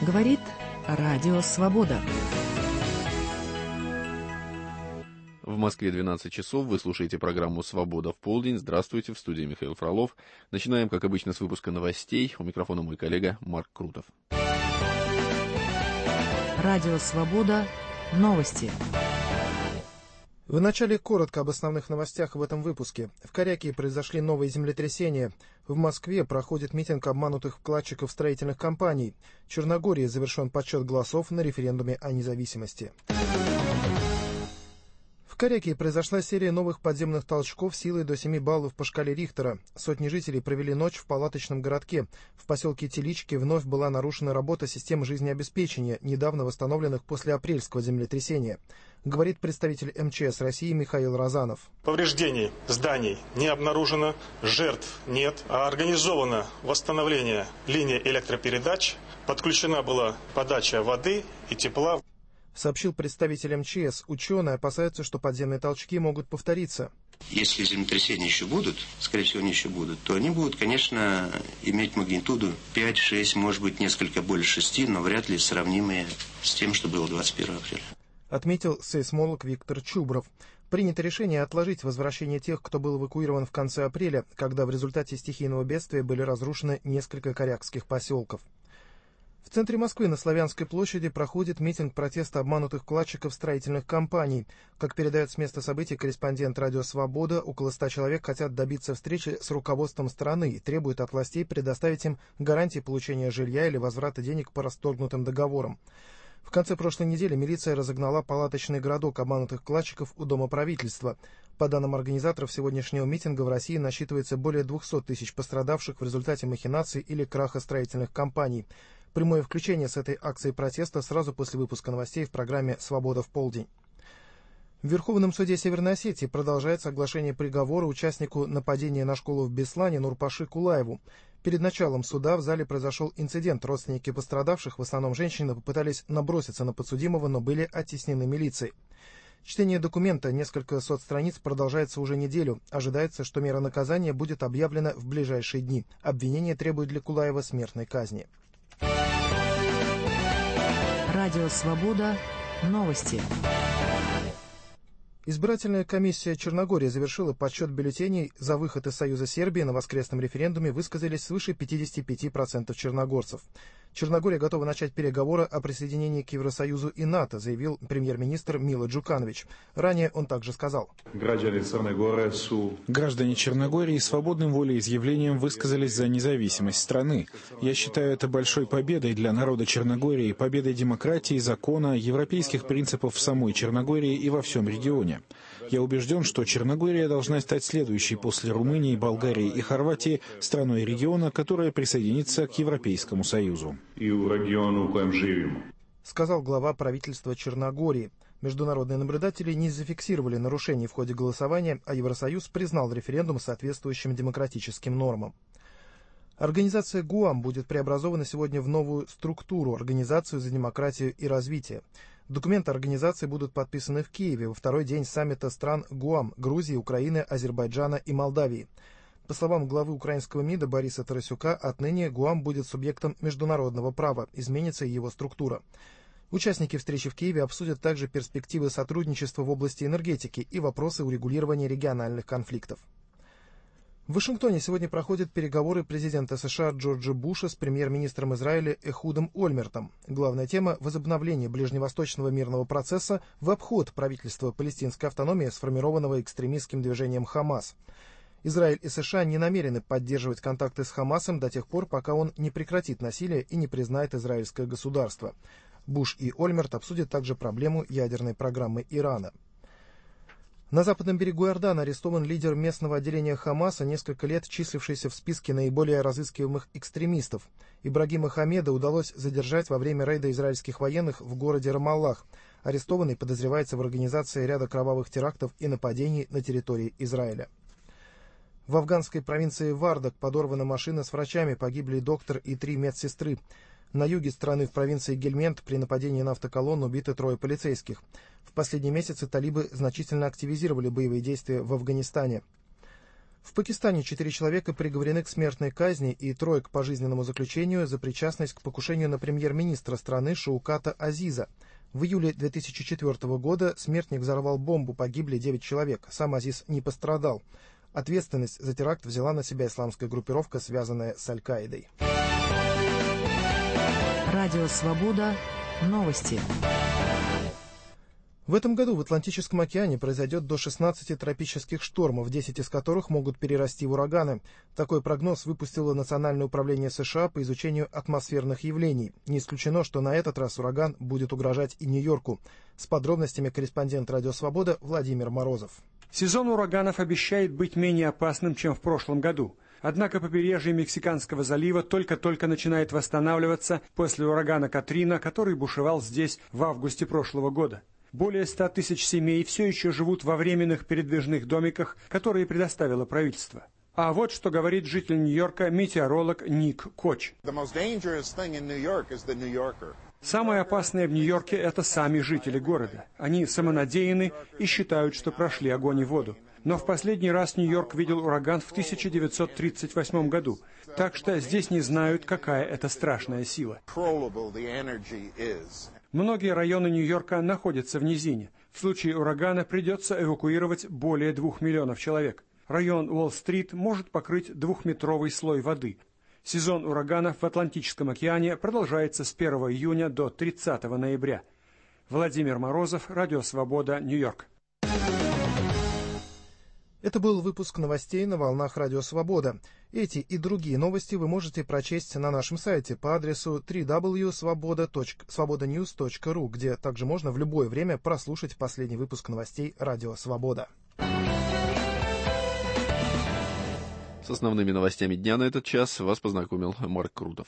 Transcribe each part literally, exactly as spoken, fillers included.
Говорит Радио Свобода. В Москве двенадцать часов. Вы слушаете программу «Свобода в полдень». Здравствуйте, в студии Михаил Фролов. Начинаем, как обычно, с выпуска новостей. У микрофона мой коллега Марк Крутов. Радио Свобода. Новости. В начале коротко об основных новостях в этом выпуске. В Корякии произошли новые землетрясения. В Москве проходит митинг обманутых вкладчиков строительных компаний. В Черногории завершен подсчет голосов на референдуме о независимости. В Корякии произошла серия новых подземных толчков силой до семи баллов по шкале Рихтера. Сотни жителей провели ночь в палаточном городке. В поселке Телички вновь была нарушена работа систем жизнеобеспечения, недавно восстановленных после апрельского землетрясения, говорит представитель эм че эс России Михаил Розанов. Повреждений зданий не обнаружено, жертв нет, а организовано восстановление линии электропередач, подключена была подача воды и тепла. Сообщил представитель эм че эс. Ученые опасаются, что подземные толчки могут повториться. Если землетрясения еще будут, скорее всего, они еще будут, то они будут, конечно, иметь магнитуду пять-шесть, может быть, несколько больше шести, но вряд ли сравнимые с тем, что было двадцать первого апреля. Отметил сейсмолог Виктор Чубров. Принято решение отложить возвращение тех, кто был эвакуирован в конце апреля, когда в результате стихийного бедствия были разрушены несколько корякских поселков. В центре Москвы на Славянской площади проходит митинг протеста обманутых вкладчиков строительных компаний. Как передает с места событий корреспондент «Радио Свобода», около ста человек хотят добиться встречи с руководством страны и требуют от властей предоставить им гарантии получения жилья или возврата денег по расторгнутым договорам. В конце прошлой недели милиция разогнала палаточный городок обманутых вкладчиков у Дома правительства. По данным организаторов сегодняшнего митинга, в России насчитывается более двухсот тысяч пострадавших в результате махинаций или краха строительных компаний. Прямое включение с этой акцией протеста сразу после выпуска новостей в программе «Свобода в полдень». В Верховном суде Северной Осетии продолжается оглашение приговора участнику нападения на школу в Беслане Нурпаши Кулаеву. Перед началом суда в зале произошел инцидент. Родственники пострадавших, в основном женщины, попытались наброситься на подсудимого, но были оттеснены милицией. Чтение документа, несколько сот страниц, продолжается уже неделю. Ожидается, что мера наказания будет объявлена в ближайшие дни. Обвинение требует для Кулаева смертной казни. Радио Свобода. Новости. Избирательная комиссия Черногории завершила подсчет бюллетеней. За выход из Союза Сербии на воскресном референдуме высказались свыше пятидесяти пяти процентов черногорцев. Черногория готова начать переговоры о присоединении к Евросоюзу и НАТО, заявил премьер-министр Мило Джуканович. Ранее он также сказал: Граждане Черногории свободным волеизъявлением высказались за независимость страны. Я считаю это большой победой для народа Черногории, победой демократии, закона, европейских принципов в самой Черногории и во всем регионе. Я убежден, что Черногория должна стать следующей после Румынии, Болгарии и Хорватии страной региона, которая присоединится к Европейскому Союзу. Сказал глава правительства Черногории. Международные наблюдатели не зафиксировали нарушений в ходе голосования, а Евросоюз признал референдум соответствующим демократическим нормам. Организация ГУАМ будет преобразована сегодня в новую структуру – Организацию за демократию и развитие. Документы организации будут подписаны в Киеве во второй день саммита стран ГУАМ – Грузии, Украины, Азербайджана и Молдавии. По словам главы украинского МИДа Бориса Тарасюка, отныне ГУАМ будет субъектом международного права, изменится и его структура. Участники встречи в Киеве обсудят также перспективы сотрудничества в области энергетики и вопросы урегулирования региональных конфликтов. В Вашингтоне сегодня проходят переговоры президента США Джорджа Буша с премьер-министром Израиля Эхудом Ольмертом. Главная тема – возобновление ближневосточного мирного процесса в обход правительства палестинской автономии, сформированного экстремистским движением «Хамас». Израиль и США не намерены поддерживать контакты с Хамасом до тех пор, пока он не прекратит насилие и не признает израильское государство. Буш и Ольмерт обсудят также проблему ядерной программы Ирана. На западном берегу Иордана арестован лидер местного отделения Хамаса, несколько лет числившийся в списке наиболее разыскиваемых экстремистов. Ибрагима Хамеда удалось задержать во время рейда израильских военных в городе Рамаллах. Арестованный подозревается в организации ряда кровавых терактов и нападений на территории Израиля. В афганской провинции Вардак подорвана машина с врачами, погибли доктор и три медсестры. На юге страны в провинции Гельмент при нападении на автоколонну убиты трое полицейских. В последние месяцы талибы значительно активизировали боевые действия в Афганистане. В Пакистане четыре человека приговорены к смертной казни и трое к пожизненному заключению за причастность к покушению на премьер-министра страны Шауката Азиза. В июле две тысячи четвёртого года смертник взорвал бомбу, погибли девять человек. Сам Азиз не пострадал. Ответственность за теракт взяла на себя исламская группировка, связанная с Аль-Каидой. Радио «Свобода». Новости. В этом году в Атлантическом океане произойдет до шестнадцати тропических штормов, десять из которых могут перерасти в ураганы. Такой прогноз выпустило Национальное управление США по изучению атмосферных явлений. Не исключено, что на этот раз ураган будет угрожать и Нью-Йорку. С подробностями корреспондент «Радио Свобода» Владимир Морозов. Сезон ураганов обещает быть менее опасным, чем в прошлом году. Однако побережье Мексиканского залива только-только начинает восстанавливаться после урагана Катрина, который бушевал здесь в августе прошлого года. Более ста тысяч семей все еще живут во временных передвижных домиках, которые предоставило правительство. А вот что говорит житель Нью-Йорка метеоролог Ник Коч. Самое опасное в Нью-Йорке – это сами жители города. Они самонадеяны и считают, что прошли огонь и воду. Но в последний раз Нью-Йорк видел ураган в тысяча девятьсот тридцать восьмом году, так что здесь не знают, какая это страшная сила. Многие районы Нью-Йорка находятся в низине. В случае урагана придется эвакуировать более двух миллионов человек. Район Уолл-стрит может покрыть двухметровый слой воды. Сезон ураганов в Атлантическом океане продолжается с первого июня до тридцатого ноября. Владимир Морозов, Радио Свобода, Нью-Йорк. Это был выпуск новостей на волнах Радио Свобода. Эти и другие новости вы можете прочесть на нашем сайте по адресу дабл-ю дабл ю дабл ю точка свобода ньюс точка ру, где также можно в любое время прослушать последний выпуск новостей Радио Свобода. С основными новостями дня на этот час вас познакомил Марк Крутов.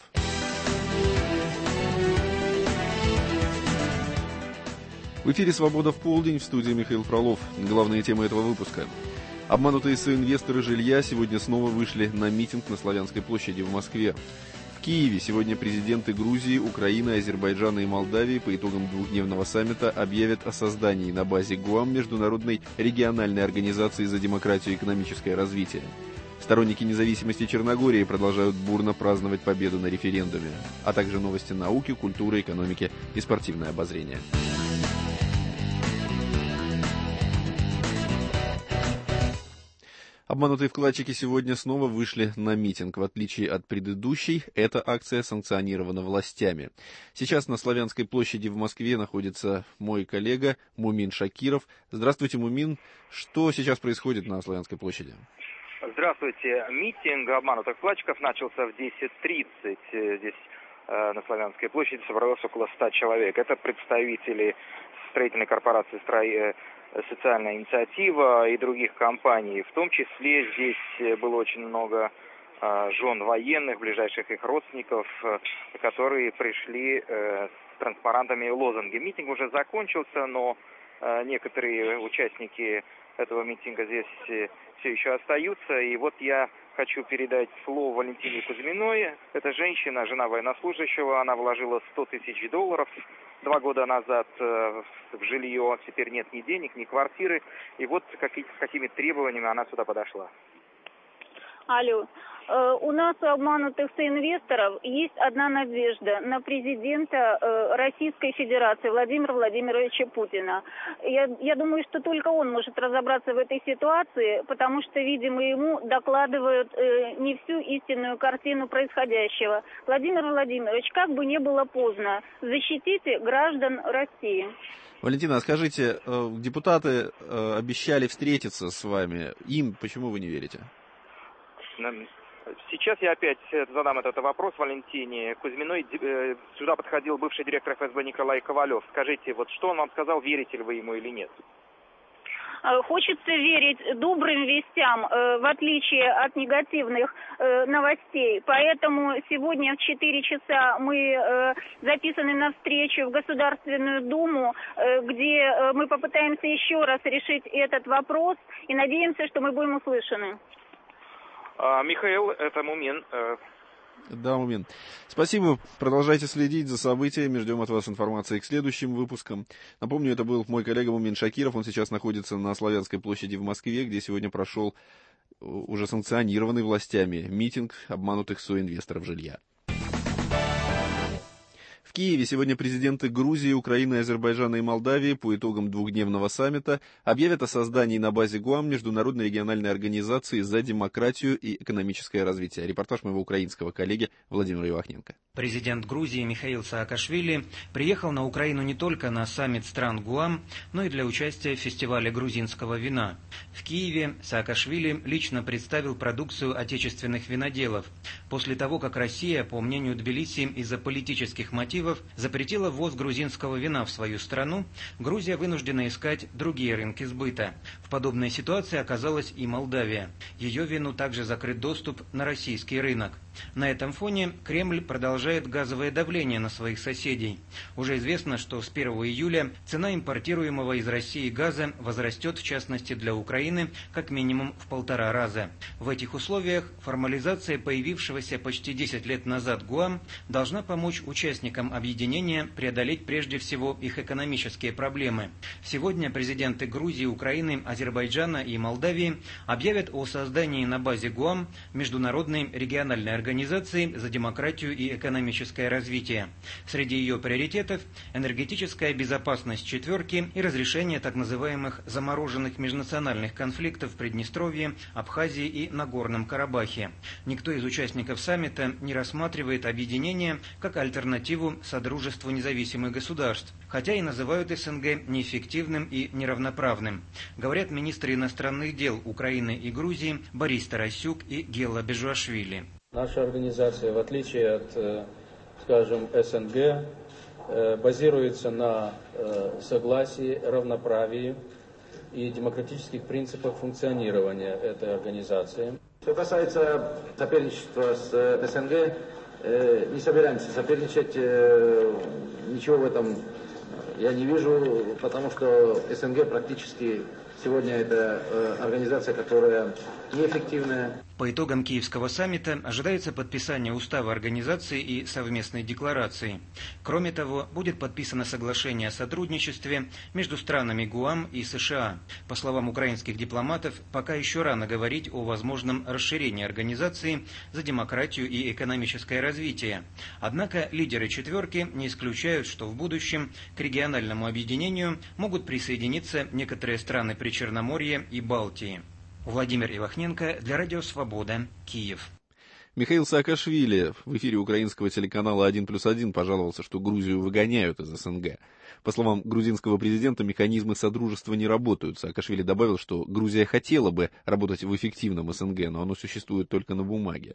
В эфире «Свобода в полдень», в студии Михаил Фролов. Главные темы этого выпуска. Обманутые соинвесторы жилья сегодня снова вышли на митинг на Славянской площади в Москве. В Киеве сегодня президенты Грузии, Украины, Азербайджана и Молдавии по итогам двухдневного саммита объявят о создании на базе ГУАМ Международной региональной организации за демократию и экономическое развитие. Сторонники независимости Черногории продолжают бурно праздновать победу на референдуме, а также новости науки, культуры, экономики и спортивное обозрение. Обманутые вкладчики сегодня снова вышли на митинг. В отличие от предыдущей, эта акция санкционирована властями. Сейчас на Славянской площади в Москве находится мой коллега Мумин Шакиров. Здравствуйте, Мумин. Что сейчас происходит на Славянской площади? Здравствуйте. Митинг обманутых вкладчиков начался в десять тридцать. Здесь э, на Славянской площади собралось около ста человек. Это представители строительной корпорации «Строй», «Социальная инициатива» и других компаний. В том числе здесь было очень много э, жен военных, ближайших их родственников, э, которые пришли э, с транспарантами и лозунгами. Митинг уже закончился, но э, некоторые участники этого митинга здесь э, все еще остаются. И вот я хочу передать слово Валентине Кузьминой. Это женщина, жена военнослужащего. Она вложила сто тысяч долларов два года назад э, в жилье. Теперь нет ни денег, ни квартиры. И вот какие, с какими требованиями она сюда подошла. Алло. У нас у обманутых соинвесторов есть одна надежда на президента Российской Федерации Владимира Владимировича Путина. Я, я думаю, что только он может разобраться в этой ситуации, потому что, видимо, ему докладывают не всю истинную картину происходящего. Владимир Владимирович, как бы не было поздно, защитите граждан России. Валентина, скажите, депутаты обещали встретиться с вами. Им почему вы не верите? Сейчас я опять задам этот вопрос Валентине Кузьминой. Сюда подходил бывший директор эф эс бэ Николай Ковалев. Скажите, вот что он вам сказал, верите ли вы ему или нет? Хочется верить добрым вестям, в отличие от негативных новостей. Поэтому сегодня в четыре часа мы записаны на встречу в Государственную Думу, где мы попытаемся еще раз решить этот вопрос и надеемся, что мы будем услышаны. Михаил, это Мумин. Да, Мумин. Спасибо. Продолжайте следить за событиями. Ждем от вас информации к следующим выпускам. Напомню, это был мой коллега Мумин Шакиров. Он сейчас находится на Славянской площади в Москве, где сегодня прошел уже санкционированный властями митинг обманутых соинвесторов жилья. В Киеве сегодня президенты Грузии, Украины, Азербайджана и Молдавии по итогам двухдневного саммита объявят о создании на базе ГУАМ международной региональной организации за демократию и экономическое развитие. Репортаж моего украинского коллеги Владимира Ивахненко. Президент Грузии Михаил Саакашвили приехал на Украину не только на саммит стран ГУАМ, но и для участия в фестивале грузинского вина. В Киеве Саакашвили лично представил продукцию отечественных виноделов. После того, как Россия, по мнению Тбилиси, из-за политических мотивов запретила ввоз грузинского вина в свою страну, Грузия вынуждена искать другие рынки сбыта. В подобной ситуации оказалась и Молдавия. Ее вину также закрыт доступ на российский рынок. На этом фоне Кремль продолжает газовое давление на своих соседей. Уже известно, что с первого июля цена импортируемого из России газа возрастет, в частности для Украины, как минимум в полтора раза. В этих условиях формализация появившегося почти десять лет назад ГУАМ должна помочь участникам объединения преодолеть прежде всего их экономические проблемы. Сегодня президенты Грузии, Украины, Азербайджана и Молдавии объявят о создании на базе ГУАМ международной региональной организации Организации за демократию и экономическое развитие. Среди ее приоритетов – энергетическая безопасность четверки и разрешение так называемых замороженных межнациональных конфликтов в Приднестровье, Абхазии и Нагорном Карабахе. Никто из участников саммита не рассматривает объединение как альтернативу Содружеству независимых государств, хотя и называют СНГ неэффективным и неравноправным. Говорят министры иностранных дел Украины и Грузии Борис Тарасюк и Гела Бежуашвили. Наша организация, в отличие от, скажем, СНГ, базируется на согласии, равноправии и демократических принципах функционирования этой организации. Что касается соперничества с СНГ, не собираемся соперничать, ничего в этом я не вижу, потому что СНГ практически сегодня это организация, которая неэффективная. По итогам Киевского саммита ожидается подписание устава организации и совместной декларации. Кроме того, будет подписано соглашение о сотрудничестве между странами ГУАМ и США. По словам украинских дипломатов, пока еще рано говорить о возможном расширении организации за демократию и экономическое развитие. Однако лидеры четверки не исключают, что в будущем к региональному объединению могут присоединиться некоторые страны Причерноморья и Балтии. Владимир Ивахненко для Радио Свобода, Киев. Михаил Саакашвили в эфире украинского телеканала один плюс один пожаловался, что Грузию выгоняют из СНГ. По словам грузинского президента, механизмы содружества не работают. Саакашвили добавил, что Грузия хотела бы работать в эффективном СНГ, но оно существует только на бумаге.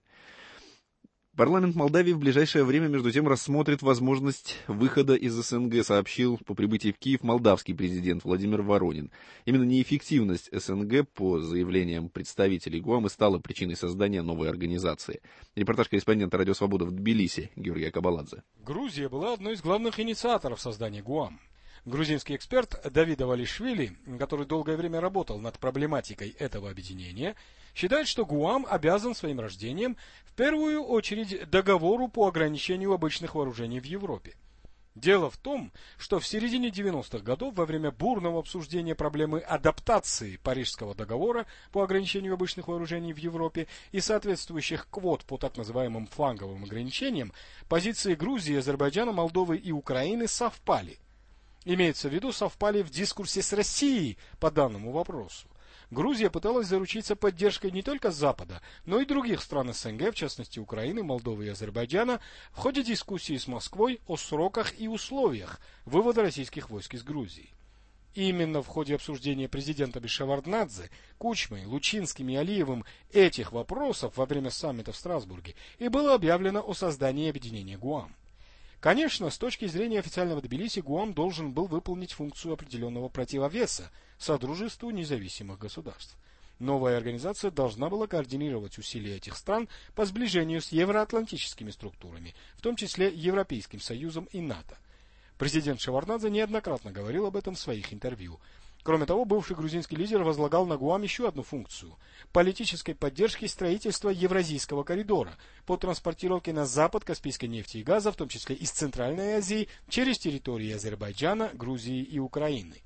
Парламент Молдавии в ближайшее время, между тем, рассмотрит возможность выхода из СНГ, сообщил по прибытии в Киев молдавский президент Владимир Воронин. Именно неэффективность СНГ, по заявлениям представителей ГУАМ, и стала причиной создания новой организации. Репортаж корреспондента Радио Свобода в Тбилиси Георгия Кабаладзе. Грузия была одной из главных инициаторов создания ГУАМ. Грузинский эксперт Давид Авалишвили, который долгое время работал над проблематикой этого объединения, считает, что ГУАМ обязан своим рождением в первую очередь договору по ограничению обычных вооружений в Европе. Дело в том, что в середине девяностых годов, во время бурного обсуждения проблемы адаптации Парижского договора по ограничению обычных вооружений в Европе и соответствующих квот по так называемым фланговым ограничениям, позиции Грузии, Азербайджана, Молдовы и Украины совпали. Имеется в виду, совпали в дискурсе с Россией по данному вопросу. Грузия пыталась заручиться поддержкой не только Запада, но и других стран СНГ, в частности Украины, Молдовы и Азербайджана, в ходе дискуссии с Москвой о сроках и условиях вывода российских войск из Грузии. И именно в ходе обсуждения президентами Шеварднадзе, Кучмой, Лучинским и Алиевым этих вопросов во время саммита в Страсбурге и было объявлено о создании объединения ГУАМ. Конечно, с точки зрения официального Тбилиси, ГУАМ должен был выполнить функцию определенного противовеса Содружеству независимых государств. Новая организация должна была координировать усилия этих стран по сближению с евроатлантическими структурами, в том числе Европейским Союзом и НАТО. Президент Шеварднадзе неоднократно говорил об этом в своих интервью. Кроме того, бывший грузинский лидер возлагал на ГУАМ еще одну функцию – политической поддержки строительства Евразийского коридора по транспортировке на запад каспийской нефти и газа, в том числе из Центральной Азии, через территории Азербайджана, Грузии и Украины.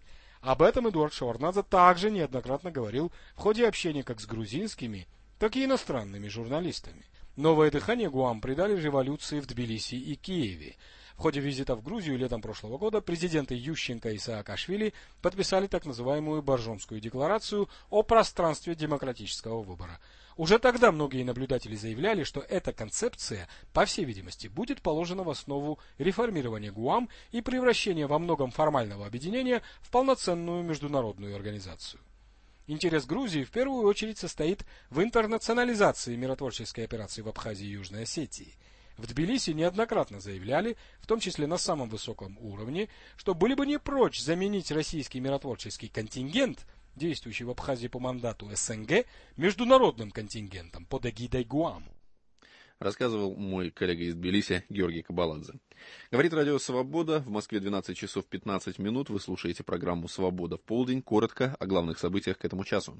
Об этом Эдуард Шеварднадзе также неоднократно говорил в ходе общения как с грузинскими, так и иностранными журналистами. Новое дыхание Гуам придали революции в Тбилиси и Киеве. В ходе визита в Грузию летом прошлого года президенты Ющенко и Саакашвили подписали так называемую Боржомскую декларацию о пространстве демократического выбора. Уже тогда многие наблюдатели заявляли, что эта концепция, по всей видимости, будет положена в основу реформирования Гуам и превращения во многом формального объединения в полноценную международную организацию. Интерес Грузии в первую очередь состоит в интернационализации миротворческой операции в Абхазии и Южной Осетии. В Тбилиси неоднократно заявляли, в том числе на самом высоком уровне, что были бы не прочь заменить российский миротворческий контингент, действующий в Абхазии по мандату СНГ, международным контингентом под эгидой Гуам. Рассказывал мой коллега из Тбилиси Георгий Кабаладзе. Говорит радио «Свобода». В Москве двенадцать часов пятнадцать минут. Вы слушаете программу «Свобода в полдень». Коротко о главных событиях к этому часу.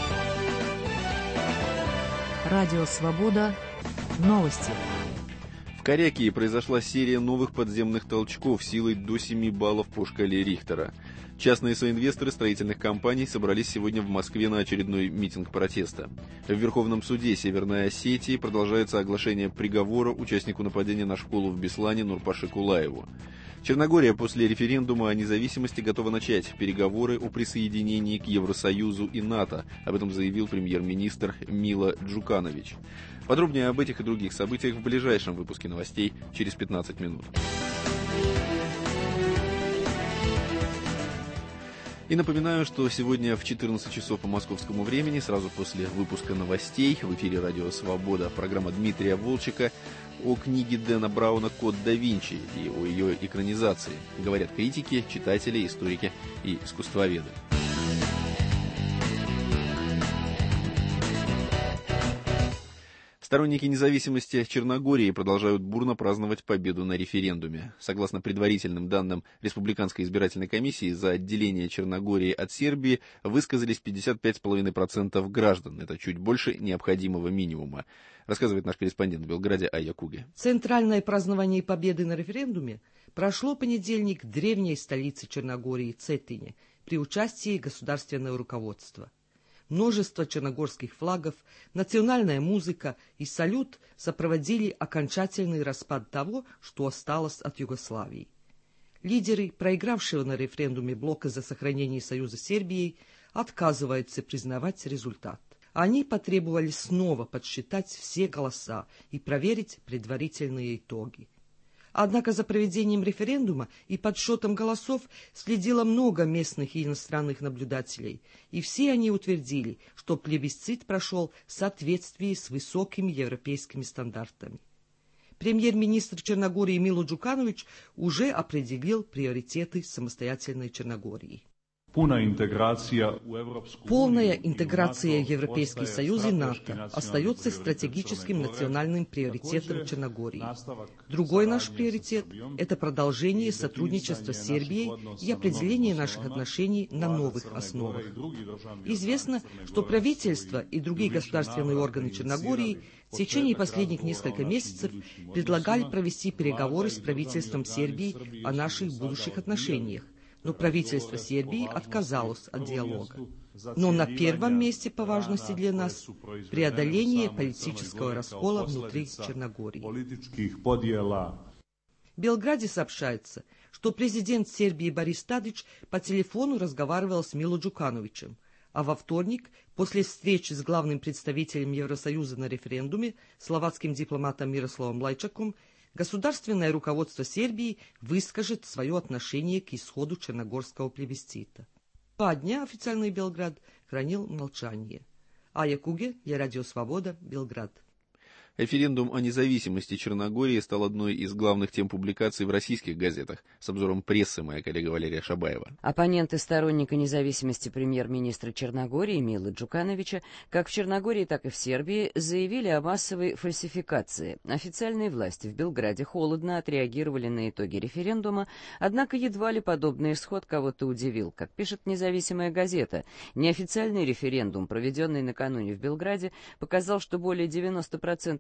Радио «Свобода». Новости. В Корякии произошла серия новых подземных толчков силой до семи баллов по шкале Рихтера. Частные соинвесторы строительных компаний собрались сегодня в Москве на очередной митинг протеста. В Верховном суде Северной Осетии продолжается оглашение приговора участнику нападения на школу в Беслане Нурпаше Кулаеву. Черногория после референдума о независимости готова начать переговоры о присоединении к Евросоюзу и НАТО. Об этом заявил премьер-министр Мило Джуканович. Подробнее об этих и других событиях в ближайшем выпуске новостей через пятнадцать минут. И напоминаю, что сегодня в четырнадцать часов по московскому времени, сразу после выпуска новостей, в эфире радио «Свобода» программа Дмитрия Волчека о книге Дэна Брауна «Код да Винчи» и о ее экранизации. Говорят критики, читатели, историки и искусствоведы. Сторонники независимости Черногории продолжают бурно праздновать победу на референдуме. Согласно предварительным данным Республиканской избирательной комиссии, за отделение Черногории от Сербии высказались пятьдесят пять целых пять десятых процента граждан. Это чуть больше необходимого минимума, рассказывает наш корреспондент в Белграде Айя Куге. Центральное празднование победы на референдуме прошло в понедельник в древней столице Черногории Цетине при участии государственного руководства. Множество черногорских флагов, национальная музыка и салют сопроводили окончательный распад того, что осталось от Югославии. Лидеры, проигравшего на референдуме блока за сохранение союза с Сербией, отказываются признавать результат. Они потребовали снова подсчитать все голоса и проверить предварительные итоги. Однако за проведением референдума и подсчетом голосов следило много местных и иностранных наблюдателей, и все они утвердили, что плебисцит прошел в соответствии с высокими европейскими стандартами. Премьер-министр Черногории Мило Джуканович уже определил приоритеты самостоятельной Черногории. Полная интеграция в Европейский Союз и НАТО остается стратегическим национальным приоритетом Черногории. Другой наш приоритет – это продолжение сотрудничества с Сербией и определение наших отношений на новых основах. Известно, что правительство и другие государственные органы Черногории в течение последних нескольких месяцев предлагали провести переговоры с правительством Сербии о наших будущих отношениях. Но правительство Сербии отказалось от диалога. Но на первом месте по важности для нас преодоление политического раскола внутри Черногории. В Белграде сообщается, что президент Сербии Борис Тадич по телефону разговаривал с Мило Джукановичем, а во вторник, после встречи с главным представителем Евросоюза на референдуме, словацким дипломатом Мирославом Лайчаком, государственное руководство Сербии выскажет свое отношение к исходу черногорского плебисцита. Два дня официальный Белград хранил молчание. Айя Куге, я радио «Свобода», Белград. Референдум о независимости Черногории стал одной из главных тем публикаций в российских газетах. С обзором прессы моя коллега Валерия Шабаева. Оппоненты сторонника независимости премьер-министра Черногории Мило Джукановича как в Черногории, так и в Сербии заявили о массовой фальсификации. Официальные власти в Белграде холодно отреагировали на итоги референдума, однако едва ли подобный исход кого-то удивил. Как пишет независимая газета, неофициальный референдум, проведенный накануне в Белграде, показал, что более девяноста процентов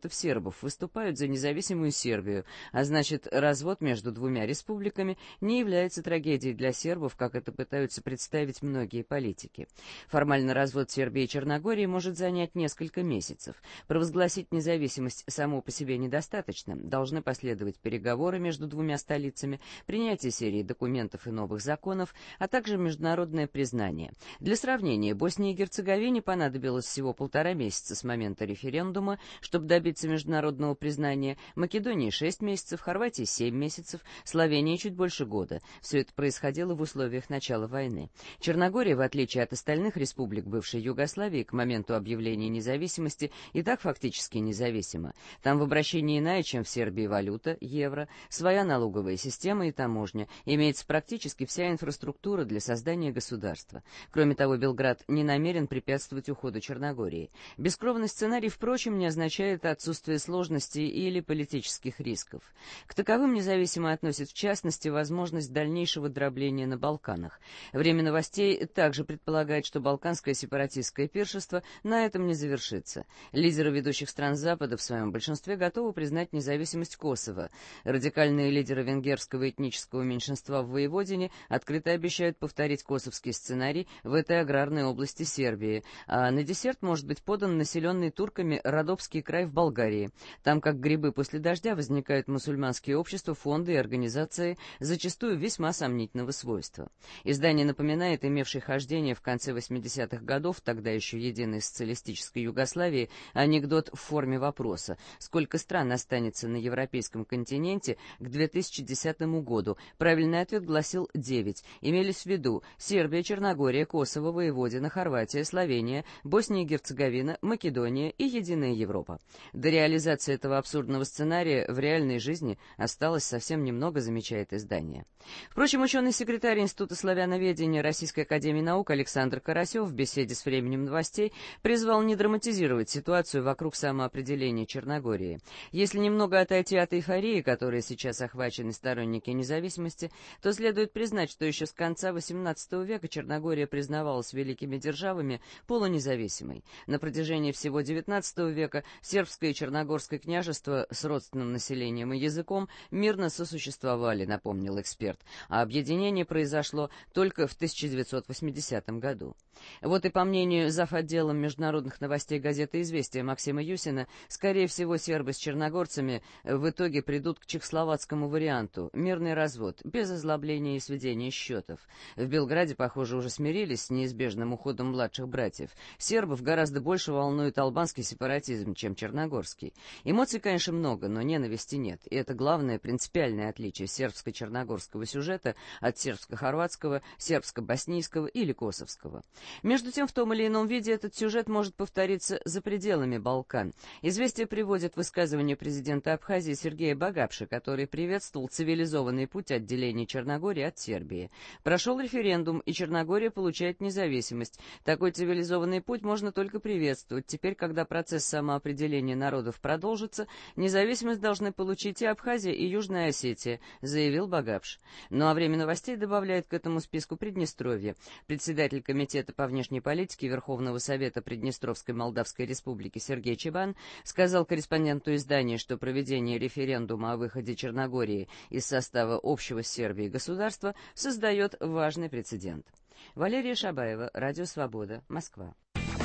процентов сербов выступают за независимую Сербию, а значит, развод между двумя республиками не является трагедией для сербов, как это пытаются представить многие политики. Формально развод Сербии и Черногории может занять несколько месяцев. Провозгласить независимость само по себе недостаточно. Должны последовать переговоры между двумя столицами, принятие серии документов и новых законов, а также международное признание. Для сравнения, Боснии и Герцеговине понадобилось всего полтора месяца с момента референдума, чтобы добиться международного признания, Македонии шесть месяцев, Хорватии семь месяцев, Словении чуть больше года. Все это происходило в условиях начала войны. Черногория, в отличие от остальных республик бывшей Югославии, к моменту объявления независимости и так фактически независима. Там в обращении иная, чем в Сербии, валюта, евро, своя налоговая система и таможня, имеется практически вся инфраструктура для создания государства. Кроме того, Белград не намерен препятствовать уходу Черногории. Бескровный сценарий, впрочем, не означает отсутствие сложностей или политических рисков. К таковым независимо относит в частности возможность дальнейшего дробления на Балканах. Время новостей также предполагает, что балканское сепаратистское пиршество на этом не завершится. Лидеры ведущих стран Запада в своем большинстве готовы признать независимость Косово. Радикальные лидеры венгерского этнического меньшинства в Воеводине открыто обещают повторить косовский сценарий в этой аграрной области Сербии, а на десерт может быть подан населенный турками Родопский край в Болгарии. Там, как грибы после дождя, возникают мусульманские общества, фонды и организации, зачастую весьма сомнительного свойства. Издание напоминает имевший хождение в конце восьмидесятых годов, тогда еще единой социалистической Югославии, анекдот в форме вопроса: сколько стран останется на европейском континенте к две тысячи десятому году? Правильный ответ гласил девять. Имелись в виду Сербия, Черногория, Косово, Воеводина, Хорватия, Словения, Босния и Герцеговина, Македония и Единая Европа. До реализации этого абсурдного сценария в реальной жизни осталось совсем немного, замечает издание. Впрочем, ученый-секретарь Института славяноведения Российской академии наук Александр Карасев в беседе с «Временем новостей» призвал не драматизировать ситуацию вокруг самоопределения Черногории. Если немного отойти от эйфории, которой сейчас охвачены сторонники независимости, то следует признать, что еще с конца восемнадцатого века Черногория признавалась великими державами полунезависимой. На протяжении всего девятнадцатого века сербское и черногорское княжество с родственным населением и языком мирно сосуществовали, напомнил эксперт, а объединение произошло только в тысяча девятьсот восьмидесятом году. Вот и по мнению зав. Отделом международных новостей газеты «Известия» Максима Юсина, скорее всего, сербы с черногорцами в итоге придут к чехословацкому варианту – мирный развод, без озлобления и сведения счетов. В Белграде, похоже, уже смирились с неизбежным уходом младших братьев. Сербов гораздо больше волнует албанский сепаратизм, чем черногорский. Эмоций, конечно, много, но ненависти нет. И это главное принципиальное отличие сербско-черногорского сюжета от сербско-хорватского, сербско-боснийского или косовского. Между тем, в том или ином виде этот сюжет может повториться за пределами Балкан. «Известия» приводит высказывание президента Абхазии Сергея Багапши, который приветствовал цивилизованный путь отделения Черногории от Сербии. Прошел референдум, и Черногория получает независимость. Такой цивилизованный путь можно только приветствовать. Теперь, когда процесс самоопределения народов продолжится, независимость должны получить и Абхазия, и Южная Осетия, заявил Багапш. Ну а «Время новостей» добавляет к этому списку Приднестровье. Председатель Комитета по внешней политике Верховного Совета Приднестровской Молдавской Республики Сергей Чебан сказал корреспонденту издания, что проведение референдума о выходе Черногории из состава общего с Сербией государства создает важный прецедент. Валерия Шабаева, Радио Свобода, Москва.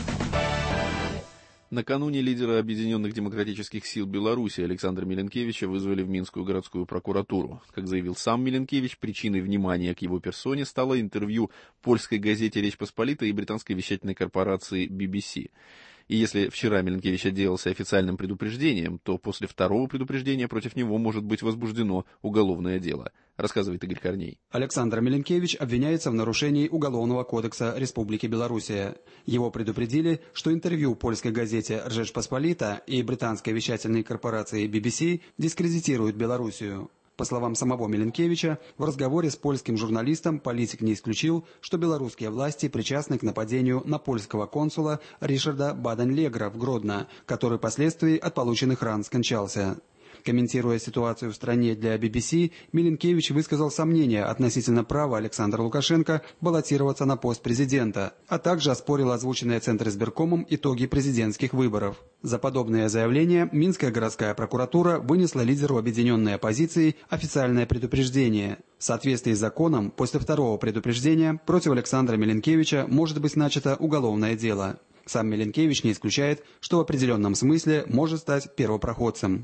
Накануне лидера Объединенных демократических сил Беларуси Александра Миленкевича вызвали в Минскую городскую прокуратуру. Как заявил сам Миленкевич, причиной внимания к его персоне стало интервью польской газете «Речь Посполитая» и британской вещательной корпорации би би си. И если вчера Миленкевич отделался официальным предупреждением, то после второго предупреждения против него может быть возбуждено уголовное дело, рассказывает Игорь Корней. Александр Миленкевич обвиняется в нарушении Уголовного кодекса Республики Белоруссия. Его предупредили, что интервью польской газете «Речь Посполита» и британской вещательной корпорации би би си дискредитируют Белоруссию. По словам самого Миленкевича, в разговоре с польским журналистом политик не исключил, что белорусские власти причастны к нападению на польского консула Ришарда Баден-Легра в Гродно, который впоследствии от полученных ран скончался. Комментируя ситуацию в стране для би би си, Миленкевич высказал сомнения относительно права Александра Лукашенко баллотироваться на пост президента, а также оспорил озвученные Центризбиркомом итоги президентских выборов. За подобное заявление Минская городская прокуратура вынесла лидеру объединенной оппозиции официальное предупреждение. В соответствии с законом, после второго предупреждения против Александра Миленкевича может быть начато уголовное дело. Сам Миленкевич не исключает, что в определенном смысле может стать первопроходцем.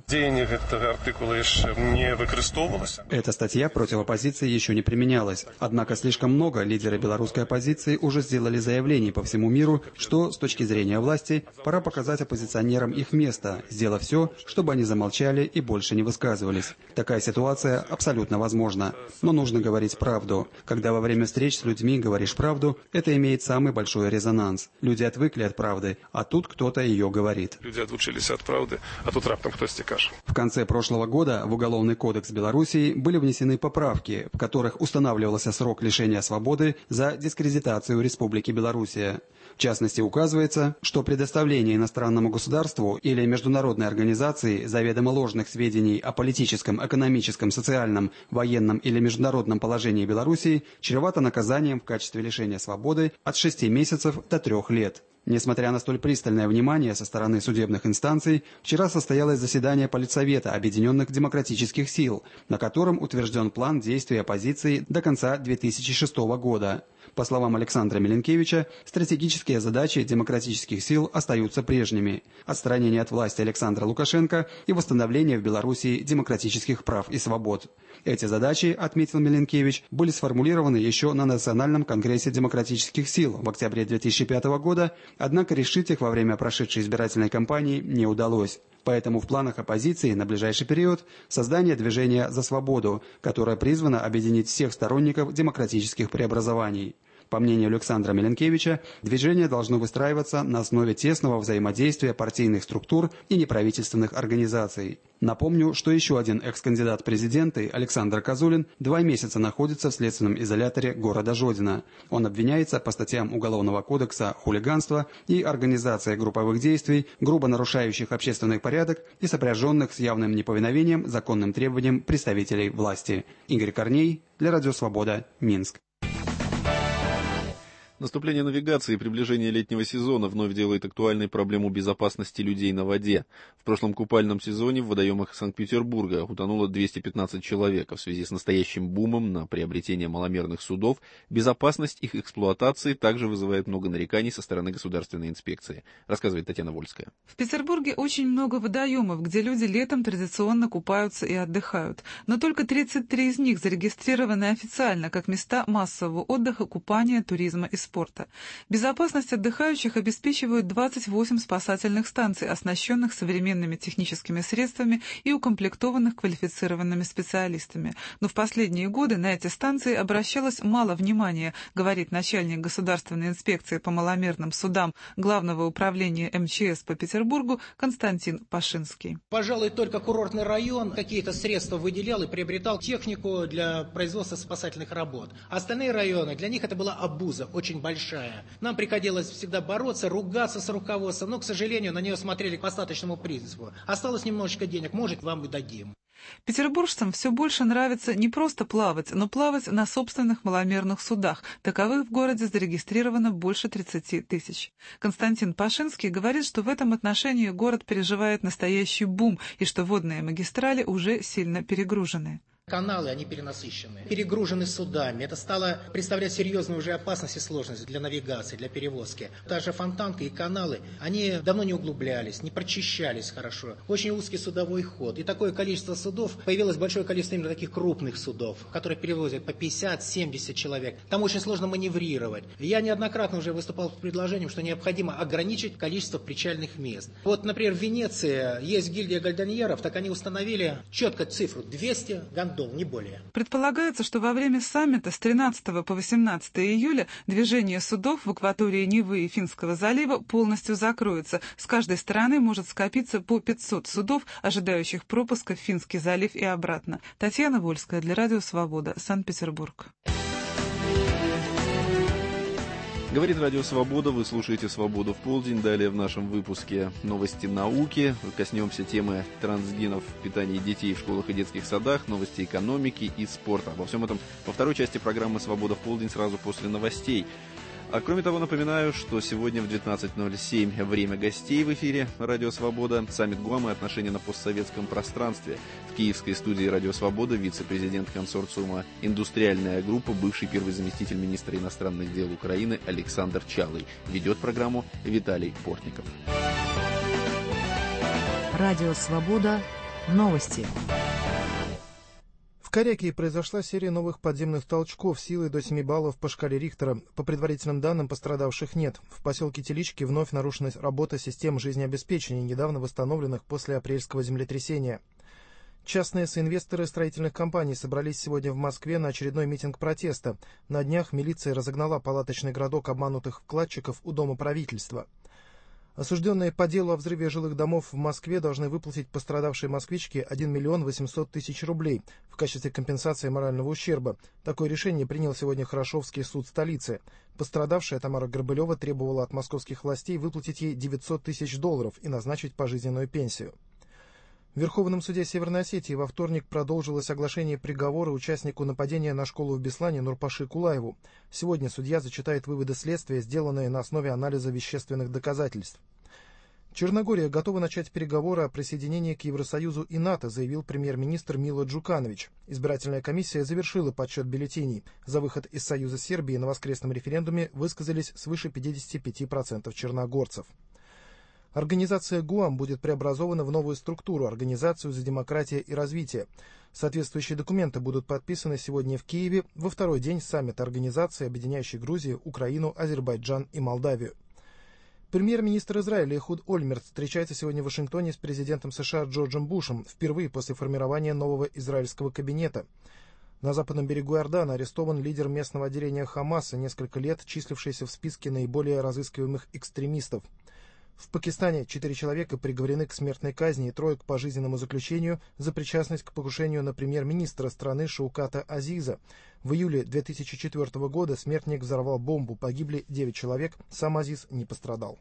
Эта статья против оппозиции еще не применялась. Однако слишком много лидеры белорусской оппозиции уже сделали заявлений по всему миру, что, с точки зрения власти, пора показать оппозиционерам их место, сделав все, чтобы они замолчали и больше не высказывались. Такая ситуация абсолютно возможна. Но нужно говорить правду. Когда во время встреч с людьми говоришь правду, это имеет самый большой резонанс. Люди отвыкли от правды, а тут кто-то ее говорит. Люди отучились от правды, а тут раптом кто-то каже. В конце прошлого года в Уголовный кодекс Белоруссии были внесены поправки, в которых устанавливался срок лишения свободы за дискредитацию Республики Белоруссия. В частности, указывается, что предоставление иностранному государству или международной организации заведомо ложных сведений о политическом, экономическом, социальном, военном или международном положении Белоруссии чревато наказанием в качестве лишения свободы от шести месяцев до трех лет. Несмотря на столь пристальное внимание со стороны судебных инстанций, вчера состоялось заседание Политсовета Объединенных Демократических Сил, на котором утвержден план действий оппозиции до конца две тысячи шестого года. По словам Александра Миленкевича, стратегические задачи демократических сил остаются прежними – отстранение от власти Александра Лукашенко и восстановление в Белоруссии демократических прав и свобод. Эти задачи, отметил Миленкевич, были сформулированы еще на Национальном конгрессе демократических сил в октябре две тысячи пятого года, однако решить их во время прошедшей избирательной кампании не удалось. Поэтому в планах оппозиции на ближайший период создание движения «За свободу», которое призвано объединить всех сторонников демократических преобразований. По мнению Александра Миленкевича, движение должно выстраиваться на основе тесного взаимодействия партийных структур и неправительственных организаций. Напомню, что еще один экс-кандидат в президенты, Александр Козулин, два месяца находится в следственном изоляторе города Жодино. Он обвиняется по статьям Уголовного кодекса «Хулиганство» и «Организация групповых действий, грубо нарушающих общественный порядок и сопряженных с явным неповиновением законным требованиям представителей власти». Игорь Корней, для Радио Свобода, Минск. Наступление навигации и приближение летнего сезона вновь делает актуальной проблему безопасности людей на воде. В прошлом купальном сезоне в водоемах Санкт-Петербурга утонуло двести пятнадцать человек. В связи с настоящим бумом на приобретение маломерных судов, безопасность их эксплуатации также вызывает много нареканий со стороны государственной инспекции, рассказывает Татьяна Вольская. В Петербурге очень много водоемов, где люди летом традиционно купаются и отдыхают. Но только тридцать три из них зарегистрированы официально как места массового отдыха, купания, туризма и спорта. Безопасность отдыхающих обеспечивают двадцать восемь спасательных станций, оснащенных современными техническими средствами и укомплектованных квалифицированными специалистами. Но в последние годы на эти станции обращалось мало внимания, говорит начальник Государственной инспекции по маломерным судам Главного управления эм че эс по Петербургу Константин Пашинский. Пожалуй, только курортный район какие-то средства выделял и приобретал технику для производства спасательных работ. Остальные районы, для них это была обуза, очень большая. Нам приходилось всегда бороться, ругаться с руководством, но, к сожалению, на нее смотрели по остаточному принципу. Осталось немножечко денег, может, вам и дадим. Петербуржцам все больше нравится не просто плавать, но плавать на собственных маломерных судах. Таковых в городе зарегистрировано больше тридцати тысяч. Константин Пашинский говорит, что в этом отношении город переживает настоящий бум и что водные магистрали уже сильно перегружены. Каналы, они перенасыщены, перегружены судами. Это стало представлять серьезную уже опасность и сложность для навигации, для перевозки. Та же фонтанка и каналы, они давно не углублялись, не прочищались хорошо. Очень узкий судовой ход. И такое количество судов, появилось большое количество именно таких крупных судов, которые перевозят по пятьдесят-семьдесят человек. Там очень сложно маневрировать. Я неоднократно уже выступал с предложением, что необходимо ограничить количество причальных мест. Вот, например, в Венеции есть гильдия гальдоньеров, так они установили четко цифру двести гондол. Не более. Предполагается, что во время саммита с тринадцатого по восемнадцатое июля движение судов в акватории Невы и Финского залива полностью закроется. С каждой стороны может скопиться по пятьсот судов, ожидающих пропуска в Финский залив и обратно. Татьяна Вольская для Радио Свобода, Санкт-Петербург. Говорит Радио Свобода, вы слушаете «Свободу в полдень». Далее в нашем выпуске новости науки. Коснемся темы трансгенов в питании детей в школах и детских садах, новости экономики и спорта. Обо всем этом во второй части программы «Свобода в полдень» сразу после новостей. А кроме того, напоминаю, что сегодня в девятнадцать ноль семь время гостей в эфире Радио Свобода, саммит ГУАМ и отношения на постсоветском пространстве. В киевской студии Радио Свобода вице-президент консорциума «Индустриальная группа», бывший первый заместитель министра иностранных дел Украины Александр Чалый. Ведет программу Виталий Портников. Радио Свобода. Новости. В Корякии произошла серия новых подземных толчков силой до семи баллов по шкале Рихтера. По предварительным данным, пострадавших нет. В поселке Телички вновь нарушена работа систем жизнеобеспечения, недавно восстановленных после апрельского землетрясения. Частные соинвесторы строительных компаний собрались сегодня в Москве на очередной митинг протеста. На днях милиция разогнала палаточный городок обманутых вкладчиков у Дома правительства. Осужденные по делу о взрыве жилых домов в Москве должны выплатить пострадавшей москвичке один миллион восемьсот тысяч рублей в качестве компенсации морального ущерба. Такое решение принял сегодня Хорошевский суд столицы. Пострадавшая Тамара Горбылева требовала от московских властей выплатить ей девятьсот тысяч долларов и назначить пожизненную пенсию. В Верховном суде Северной Осетии во вторник продолжилось оглашение приговора участнику нападения на школу в Беслане Нурпаши Кулаеву. Сегодня судья зачитает выводы следствия, сделанные на основе анализа вещественных доказательств. Черногория готова начать переговоры о присоединении к Евросоюзу и НАТО, заявил премьер-министр Мило Джуканович. Избирательная комиссия завершила подсчет бюллетеней. За выход из Союза Сербии на воскресном референдуме высказались свыше пятьдесят пять процентов черногорцев. Организация ГУАМ будет преобразована в новую структуру – Организацию за демократию и развитие. Соответствующие документы будут подписаны сегодня в Киеве во второй день саммита организации, объединяющей Грузию, Украину, Азербайджан и Молдавию. Премьер-министр Израиля Эхуд Ольмерт встречается сегодня в Вашингтоне с президентом США Джорджем Бушем впервые после формирования нового израильского кабинета. На западном берегу Иордана арестован лидер местного отделения Хамаса, несколько лет числившийся в списке наиболее разыскиваемых экстремистов. В Пакистане четыре человека приговорены к смертной казни и трое к пожизненному заключению за причастность к покушению на премьер-министра страны Шауката Азиза. В июле две тысячи четвёртого года смертник взорвал бомбу, погибли девять человек, сам Азиз не пострадал.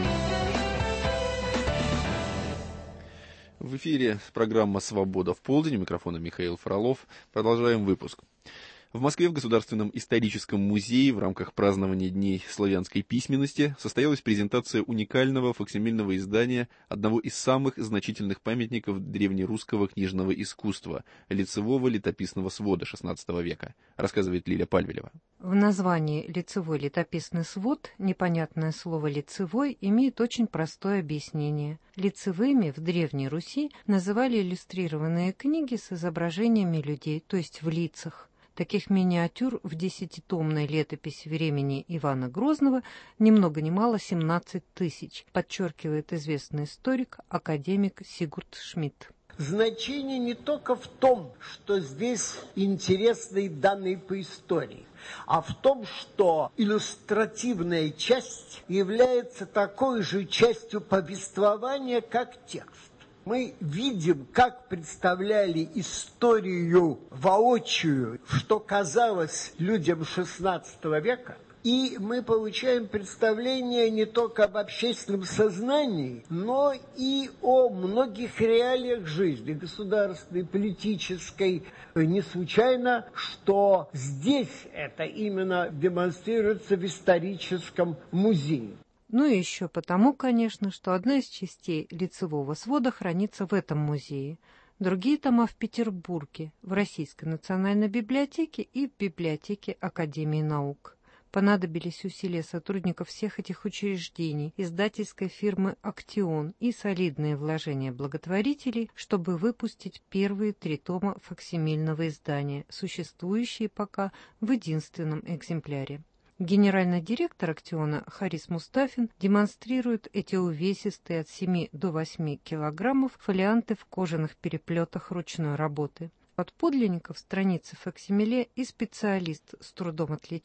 В эфире программа «Свобода в полдень». У микрофона Михаил Фролов. Продолжаем выпуск. В Москве в Государственном историческом музее в рамках празднования Дней славянской письменности состоялась презентация уникального факсимильного издания одного из самых значительных памятников древнерусского книжного искусства – лицевого летописного свода шестнадцатого века, рассказывает Лиля Пальвелева. В названии «лицевой летописный свод» непонятное слово «лицевой» имеет очень простое объяснение. Лицевыми в Древней Руси называли иллюстрированные книги с изображениями людей, то есть в лицах. Таких миниатюр в десятитомной летописи времени Ивана Грозного ни много ни мало семнадцать тысяч, подчеркивает известный историк, академик Сигурд Шмидт. Значение не только в том, что здесь интересные данные по истории, а в том, что иллюстративная часть является такой же частью повествования, как текст. Мы видим, как представляли историю воочию, что казалось людям шестнадцатого века, и мы получаем представление не только об общественном сознании, но и о многих реалиях жизни, государственной, политической. Не случайно, что здесь это именно демонстрируется в историческом музее. Ну и еще потому, конечно, что одна из частей лицевого свода хранится в этом музее. Другие тома в Петербурге, в Российской национальной библиотеке и в библиотеке Академии наук. Понадобились усилия сотрудников всех этих учреждений, издательской фирмы «Актион» и солидные вложения благотворителей, чтобы выпустить первые три тома факсимильного издания, существующие пока в единственном экземпляре. Генеральный директор «Актиона» Харис Мустафин демонстрирует эти увесистые от семи до восьми килограммов фолианты в кожаных переплетах ручной работы. От подлинников страницы факсимиле и специалист с трудом отличит.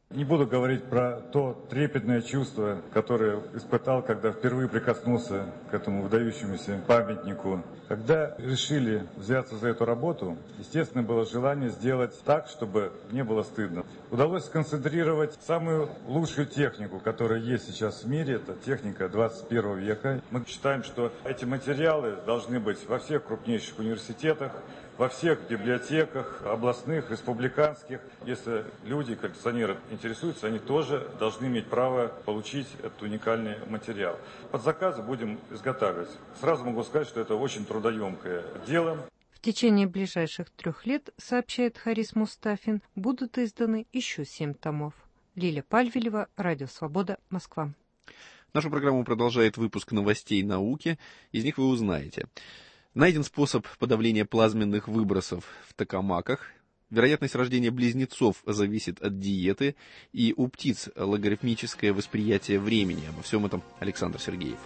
Не буду говорить про то трепетное чувство, которое испытал, когда впервые прикоснулся к этому выдающемуся памятнику. Когда решили взяться за эту работу, естественно, было желание сделать так, чтобы не было стыдно. Удалось сконцентрировать самую лучшую технику, которая есть сейчас в мире. Это техника двадцать первого века. Мы считаем, что эти материалы должны быть во всех крупнейших университетах, во всех библиотеках, областных, республиканских. Если люди, коллекционеры, интересуются, они тоже должны иметь право получить этот уникальный материал. Под заказы будем изготавливать. Сразу могу сказать, что это очень трудоемкое дело. В течение ближайших трех лет, сообщает Харис Мустафин, будут изданы еще семь томов. Лиля Пальвелева, Радио Свобода, Москва. Нашу программу продолжает выпуск новостей науки. Из них вы узнаете. Найден способ подавления плазменных выбросов в токамаках. Вероятность рождения близнецов зависит от диеты. И у птиц логарифмическое восприятие времени. Обо всем этом Александр Сергеев.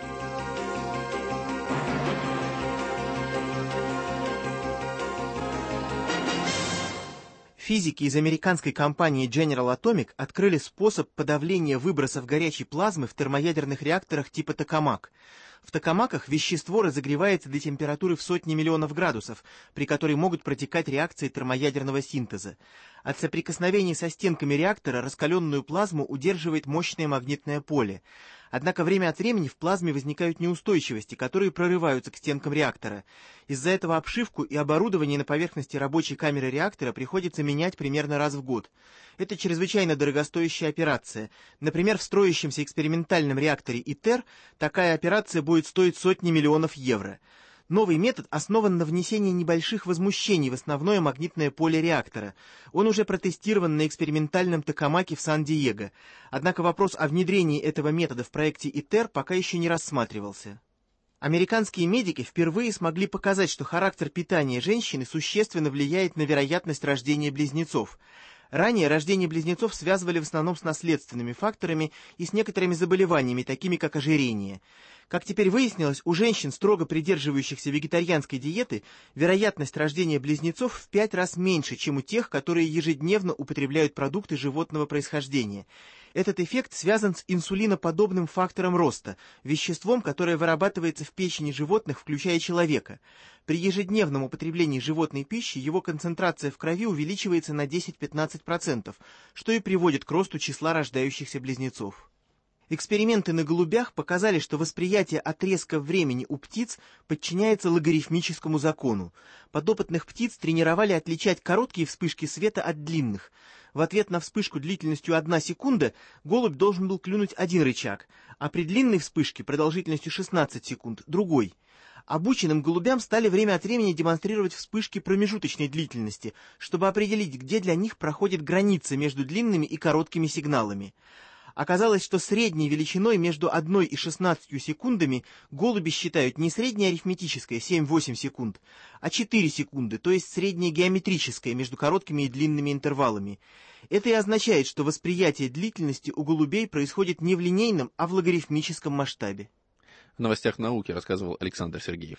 Физики из американской компании General Atomic открыли способ подавления выбросов горячей плазмы в термоядерных реакторах типа токамак. В токамаках вещество разогревается до температуры в сотни миллионов градусов, при которой могут протекать реакции термоядерного синтеза. От соприкосновения со стенками реактора раскаленную плазму удерживает мощное магнитное поле. Однако время от времени в плазме возникают неустойчивости, которые прорываются к стенкам реактора. Из-за этого обшивку и оборудование на поверхности рабочей камеры реактора приходится менять примерно раз в год. Это чрезвычайно дорогостоящая операция. Например, в строящемся экспериментальном реакторе ИТЕР такая операция будет стоить сотни миллионов евро. Новый метод основан на внесении небольших возмущений в основное магнитное поле реактора. Он уже протестирован на экспериментальном токамаке в Сан-Диего. Однако вопрос о внедрении этого метода в проекте ИТЕР пока еще не рассматривался. Американские медики впервые смогли показать, что характер питания женщины существенно влияет на вероятность рождения близнецов. Ранее рождение близнецов связывали в основном с наследственными факторами и с некоторыми заболеваниями, такими как ожирение. Как теперь выяснилось, у женщин, строго придерживающихся вегетарианской диеты, вероятность рождения близнецов в пять раз меньше, чем у тех, которые ежедневно употребляют продукты животного происхождения. Этот эффект связан с инсулиноподобным фактором роста, веществом, которое вырабатывается в печени животных, включая человека. При ежедневном употреблении животной пищи его концентрация в крови увеличивается на десять-пятнадцать процентов, что и приводит к росту числа рождающихся близнецов. Эксперименты на голубях показали, что восприятие отрезка времени у птиц подчиняется логарифмическому закону. Подопытных птиц тренировали отличать короткие вспышки света от длинных. В ответ на вспышку длительностью одна секунда голубь должен был клюнуть один рычаг, а при длинной вспышке продолжительностью шестнадцать секунд – другой. Обученным голубям стали время от времени демонстрировать вспышки промежуточной длительности, чтобы определить, где для них проходит граница между длинными и короткими сигналами. Оказалось, что средней величиной между одной и шестнадцатью секундами голуби считают не среднее арифметическое семь-восемь секунд, а четыре секунды, то есть среднее геометрическое между короткими и длинными интервалами. Это и означает, что восприятие длительности у голубей происходит не в линейном, а в логарифмическом масштабе. В новостях науки рассказывал Александр Сергеев.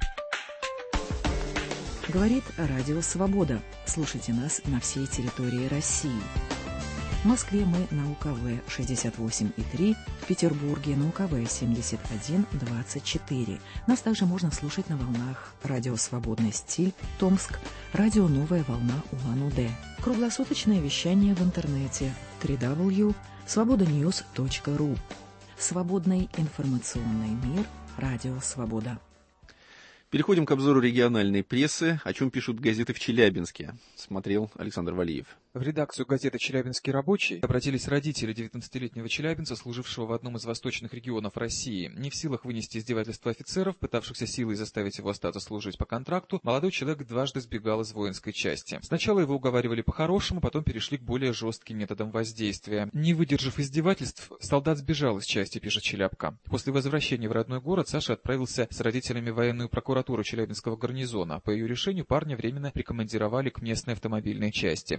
Говорит Радио Свобода. Слушайте нас на всей территории России. В Москве мы на УКВ шестьдесят восемь и три, в Петербурге на УКВ семьдесят один двадцать четыре. Нас также можно слушать на волнах Радио Свободный стиль, Томск, Радио Новая волна Улан-Удэ. Круглосуточное вещание в интернете дабл ю дабл ю дабл ю точка свобода ньюс точка ру. Свободный информационный мир. Радио Свобода. Переходим к обзору региональной прессы, о чем пишут газеты в Челябинске. Смотрел Александр Валиев. В редакцию газеты «Челябинский рабочий» обратились родители девятнадцатилетнего челябинца, служившего в одном из восточных регионов России. Не в силах вынести издевательства офицеров, пытавшихся силой заставить его остаться служить по контракту, молодой человек дважды сбегал из воинской части. Сначала его уговаривали по-хорошему, потом перешли к более жестким методам воздействия. Не выдержав издевательств, солдат сбежал из части, пишет Челябка. После возвращения в родной город Саша отправился с родителями в военную прокуратуру Челябинского гарнизона. По ее решению парня временно прикомандировали к местной автомобильной части. Однако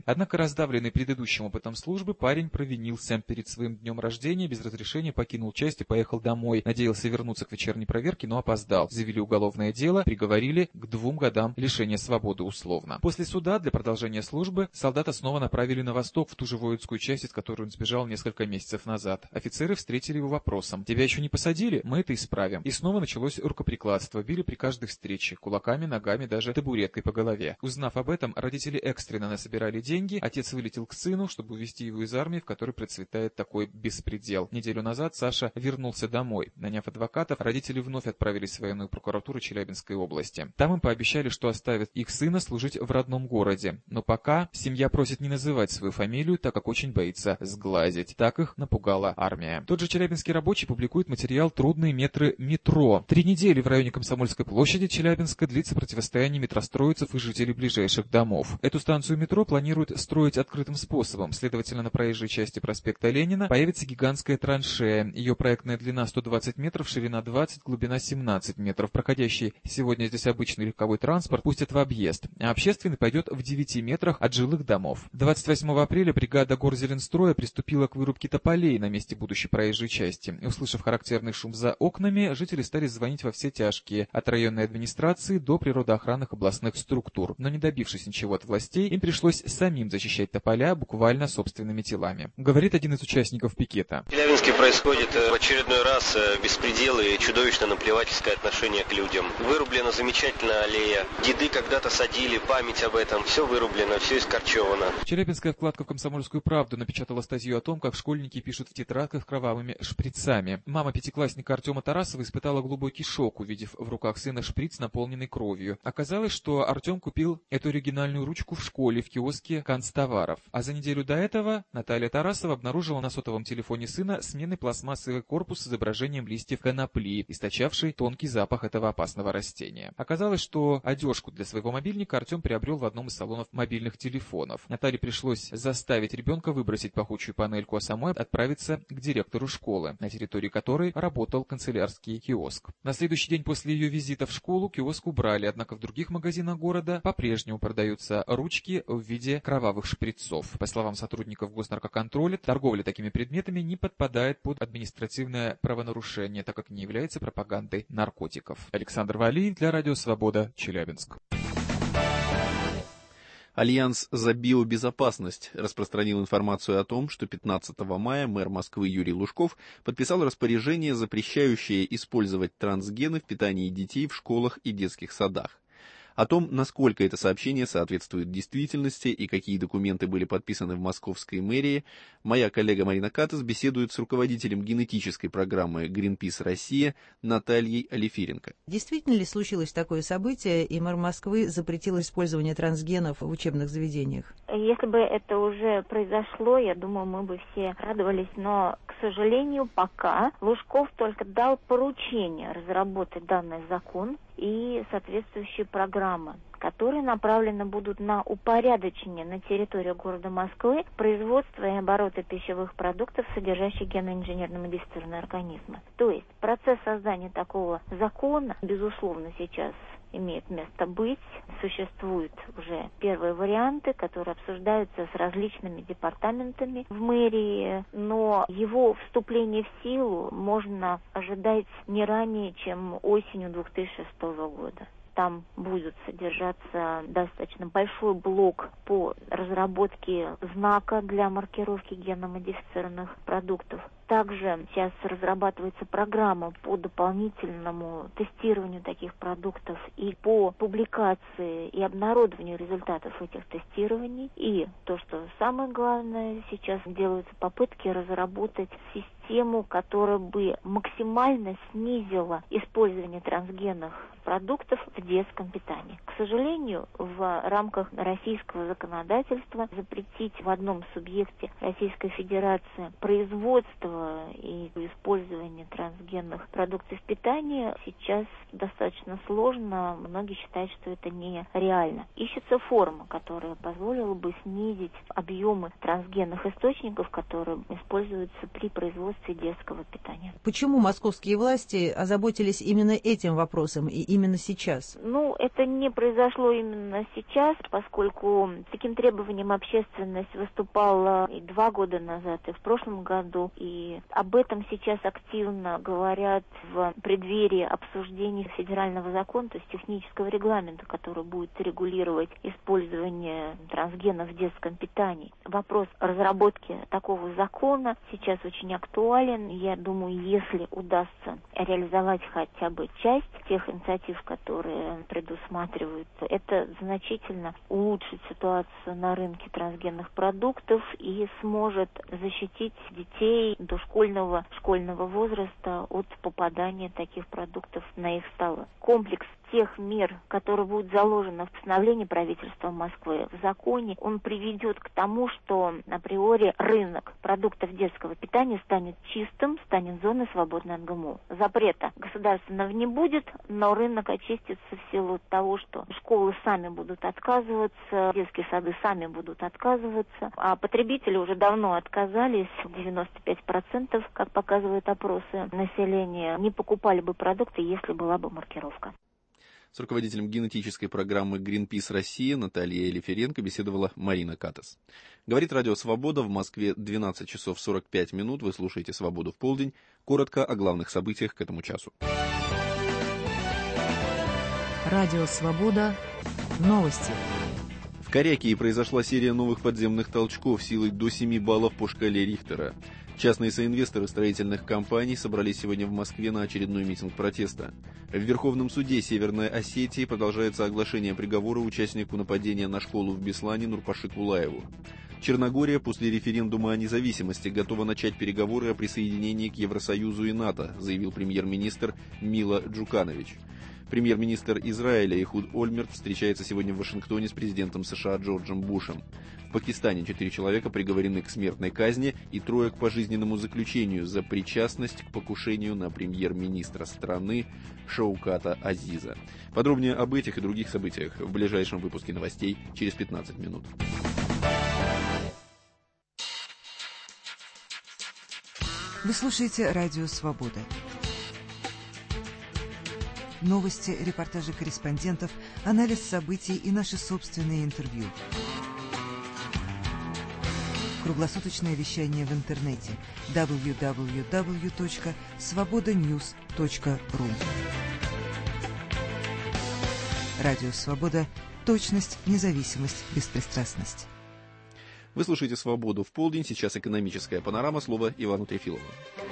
Раздавленный предыдущим опытом службы, парень провинился. Перед своим днем рождения без разрешения покинул часть и поехал домой. Надеялся вернуться к вечерней проверке, но опоздал. Завели уголовное дело, приговорили к двум годам лишения свободы условно. После суда для продолжения службы солдата снова направили на восток, в ту же воинскую часть, из которой он сбежал несколько месяцев назад. Офицеры встретили его вопросом: «Тебя еще не посадили? Мы это исправим». И снова началось рукоприкладство. Били при каждой встрече. Кулаками, ногами, даже табуреткой по голове. Узнав об этом, родители экстренно насобирали деньги. Отец вылетел к сыну, чтобы увезти его из армии, в которой процветает такой беспредел. Неделю назад Саша вернулся домой. Наняв адвокатов, родители вновь отправились в военную прокуратуру Челябинской области. Там им пообещали, что оставят их сына служить в родном городе. Но пока семья просит не называть свою фамилию, так как очень боится сглазить. Так их напугала армия. Тот же челябинский рабочий публикует материал «Трудные метры метро». Три недели в районе Комсомольской площади Челябинска длится противостояние метростроицев и жителей ближайших домов. Эту станцию метро планируют строить открытым способом. Следовательно, на проезжей части проспекта Ленина появится гигантская траншея. Ее проектная длина сто двадцать метров, ширина двадцать, глубина семнадцать метров. Проходящий сегодня здесь обычный легковой транспорт пустят в объезд, а общественный пойдет в девяти метрах от жилых домов. двадцать восьмого апреля бригада Горзеленстроя приступила к вырубке тополей на месте будущей проезжей части. Услышав характерный шум за окнами, жители стали звонить во все тяжкие, от районной администрации до природоохранных областных структур. Но не добившись ничего от властей, им пришлось самим защищать тополя буквально собственными телами. Говорит один из участников пикета. В Челябинске происходит в очередной раз беспредел и чудовищно наплевательское отношение к людям. Вырублена замечательная аллея. Деды когда-то садили, память об этом. Все вырублено, все искорчевано. Челябинская вкладка в «Комсомольскую правду» напечатала статью о том, как школьники пишут в тетрадках кровавыми шприцами. Мама пятиклассника Артема Тарасова испытала глубокий шок, увидев в руках сына шприц, наполненный кровью. Оказалось, что Артем купил эту оригинальную ручку в школе в киоске канцтоваров. А за неделю до этого Наталья Тарасова обнаружила на сотовом телефоне сына сменный пластмассовый корпус с изображением листьев конопли, источавший тонкий запах этого опасного растения. Оказалось, что одежку для своего мобильника Артем приобрел в одном из салонов мобильных телефонов. Наталье пришлось заставить ребенка выбросить пахучую панельку, а самой отправиться к директору школы, на территории которой работал канцелярский киоск. На следующий день после ее визита в школу киоск убрали, однако в других магазинах города по-прежнему продаются ручки в виде кровавых шприцов. По словам сотрудников госнаркоконтроля, торговля такими предметами не подпадает под административное правонарушение, так как не является пропагандой наркотиков. Александр Валиев для Радио Свобода, Челябинск. Альянс за биобезопасность распространил информацию о том, что пятнадцатого мая мэр Москвы Юрий Лужков подписал распоряжение, запрещающее использовать трансгены в питании детей в школах и детских садах. О том, насколько это сообщение соответствует действительности и какие документы были подписаны в московской мэрии, моя коллега Марина Катас беседует с руководителем генетической программы Greenpeace Россия Натальей Алифиренко. Действительно ли случилось такое событие, и мэр Москвы запретил использование трансгенов в учебных заведениях? Если бы это уже произошло, я думаю, мы бы все радовались, но, к сожалению, пока Лужков только дал поручение разработать данный закон и соответствующие программы, которые направлены будут на упорядочение на территории города Москвы производства и оборота пищевых продуктов, содержащих генно-инженерно-модифицированные организмы. То есть процесс создания такого закона, безусловно, сейчас имеет место быть. Существуют уже первые варианты, которые обсуждаются с различными департаментами в мэрии, но его вступление в силу можно ожидать не ранее, чем осенью две тысячи шестого года. Там будет содержаться достаточно большой блок по разработке знака для маркировки генно-модифицированных продуктов. Также сейчас разрабатывается программа по дополнительному тестированию таких продуктов и по публикации и обнародованию результатов этих тестирований. И то, что самое главное, сейчас делаются попытки разработать систему, которая бы максимально снизила использование трансгенных продуктов в детском питании. К сожалению, в рамках российского законодательства запретить в одном субъекте Российской Федерации производство и использование трансгенных продуктов питания сейчас достаточно сложно. Многие считают, что это нереально. Ищется форма, которая позволила бы снизить объемы трансгенных источников, которые используются при производстве организации детского питания. Почему московские власти озаботились именно этим вопросом и именно сейчас? Ну, это не произошло именно сейчас, поскольку таким требованием общественность выступала и два года назад, и в прошлом году, и об этом сейчас активно говорят в преддверии обсуждений федерального закона, то есть технического регламента, который будет регулировать использование трансгенов в детском питании. Вопрос разработки такого закона сейчас очень актуален. Я думаю, если удастся реализовать хотя бы часть тех инициатив, которые предусматривают, это значительно улучшит ситуацию на рынке трансгенных продуктов и сможет защитить детей дошкольного, школьного возраста от попадания таких продуктов на их столы. Комплекс тех мер, которые будут заложены в постановлении правительства Москвы, в законе, он приведет к тому, что априори рынок продуктов детского питания станет чистым, станет зоной, свободной от ГМО. Запрета государственного не будет, но рынок очистится в силу того, что школы сами будут отказываться, детские сады сами будут отказываться, а потребители уже давно отказались, девяносто пять процентов, как показывают опросы населения, не покупали бы продукты, если была бы маркировка. С руководителем генетической программы Greenpeace Россия Натальей Елеференко беседовала Марина Катас. Говорит Радио Свобода, в Москве двенадцать часов сорок пять минут. Вы слушаете «Свободу в полдень». Коротко о главных событиях к этому часу. Радио Свобода. Новости. В Корякии произошла серия новых подземных толчков силой до семи баллов по шкале Рихтера. Частные соинвесторы строительных компаний собрались сегодня в Москве на очередной митинг протеста. В Верховном суде Северной Осетии продолжается оглашение приговора участнику нападения на школу в Беслане Нурпаши Кулаеву. Черногория после референдума о независимости готова начать переговоры о присоединении к Евросоюзу и НАТО, заявил премьер-министр Мило Джуканович. Премьер-министр Израиля Эхуд Ольмерт встречается сегодня в Вашингтоне с президентом США Джорджем Бушем. В Пакистане четыре человека приговорены к смертной казни и трое к пожизненному заключению за причастность к покушению на премьер-министра страны Шауката Азиза. Подробнее об этих и других событиях в ближайшем выпуске новостей через пятнадцать минут. Вы слушаете Радио Свобода. Новости, репортажи корреспондентов, анализ событий и наши собственные интервью. Круглосуточное вещание в интернете дабл ю дабл ю дабл ю точка свобода ньюс точка ру. Радио Свобода. Точность, независимость, беспристрастность. Вы слушаете «Свободу в полдень». Сейчас экономическая панорама. Слово Ивану Трефилову.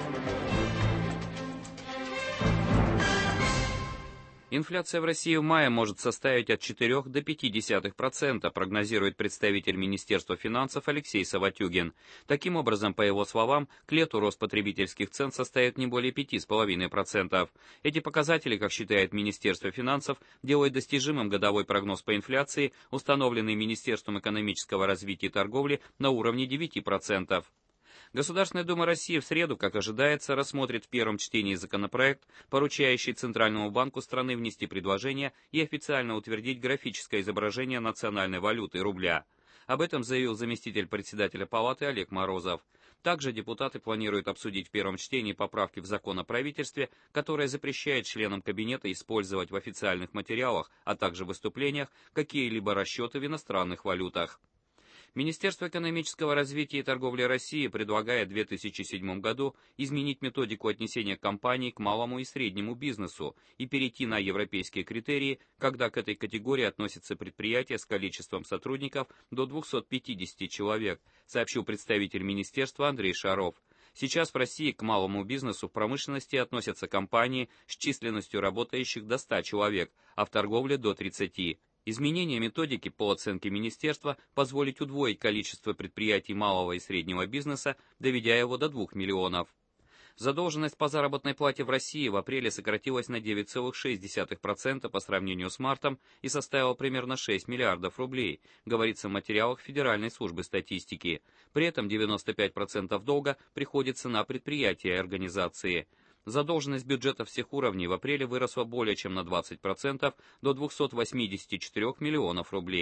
Инфляция в России в мае может составить от четырёх до пяти десятых процента, прогнозирует представитель Министерства финансов Алексей Саватюгин. Таким образом, по его словам, к лету рост потребительских цен составит не более пяти целых пяти десятых процента. Эти показатели, как считает Министерство финансов, делают достижимым годовой прогноз по инфляции, установленный Министерством экономического развития и торговли на уровне девяти процентов. Государственная Дума России в среду, как ожидается, рассмотрит в первом чтении законопроект, поручающий Центральному банку страны внести предложение и официально утвердить графическое изображение национальной валюты рубля. Об этом заявил заместитель председателя Палаты Олег Морозов. Также депутаты планируют обсудить в первом чтении поправки в закон о правительстве, которая запрещает членам кабинета использовать в официальных материалах, а также выступлениях, какие-либо расчеты в иностранных валютах. Министерство экономического развития и торговли России предлагает в две тысячи седьмом году изменить методику отнесения компаний к малому и среднему бизнесу и перейти на европейские критерии, когда к этой категории относятся предприятия с количеством сотрудников до двухсот пятидесяти человек, сообщил представитель министерства Андрей Шаров. Сейчас в России к малому бизнесу в промышленности относятся компании с численностью работающих до ста человек, а в торговле до тридцати. Изменение методики, по оценке министерства, позволит удвоить количество предприятий малого и среднего бизнеса, доведя его до двух миллионов. Задолженность по заработной плате в России в апреле сократилась на девять целых шесть десятых процента по сравнению с мартом и составила примерно шесть миллиардов рублей, говорится в материалах Федеральной службы статистики. При этом девяносто пять процентов долга приходится на предприятия и организации. Задолженность бюджета всех уровней в апреле выросла более чем на двадцать процентов до двухсот восьмидесяти четырёх миллионов рублей.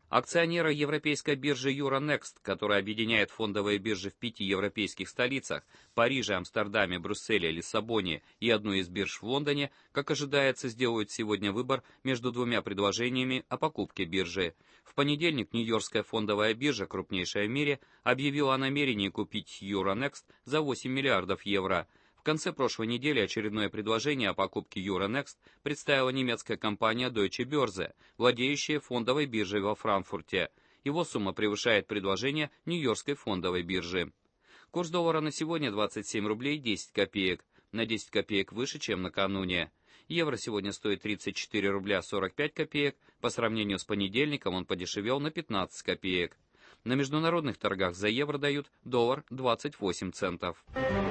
Акционеры европейской биржи Euronext, которая объединяет фондовые биржи в пяти европейских столицах – Париже, Амстердаме, Брюсселе, Лиссабоне и одну из бирж в Лондоне, как ожидается, сделают сегодня выбор между двумя предложениями о покупке биржи. В понедельник Нью-Йоркская фондовая биржа, крупнейшая в мире, объявила о намерении купить Euronext за восемь миллиардов евро. В конце прошлой недели очередное предложение о покупке Euronext представила немецкая компания Deutsche Börse, владеющая фондовой биржей во Франкфурте. Его сумма превышает предложение Нью-Йоркской фондовой биржи. Курс доллара на сегодня двадцать семь рублей десять копеек, на десять копеек выше, чем накануне. Евро сегодня стоит тридцать четыре рубля сорок пять копеек, по сравнению с понедельником он подешевел на пятнадцать копеек. На международных торгах за евро дают доллар двадцать восемь центов.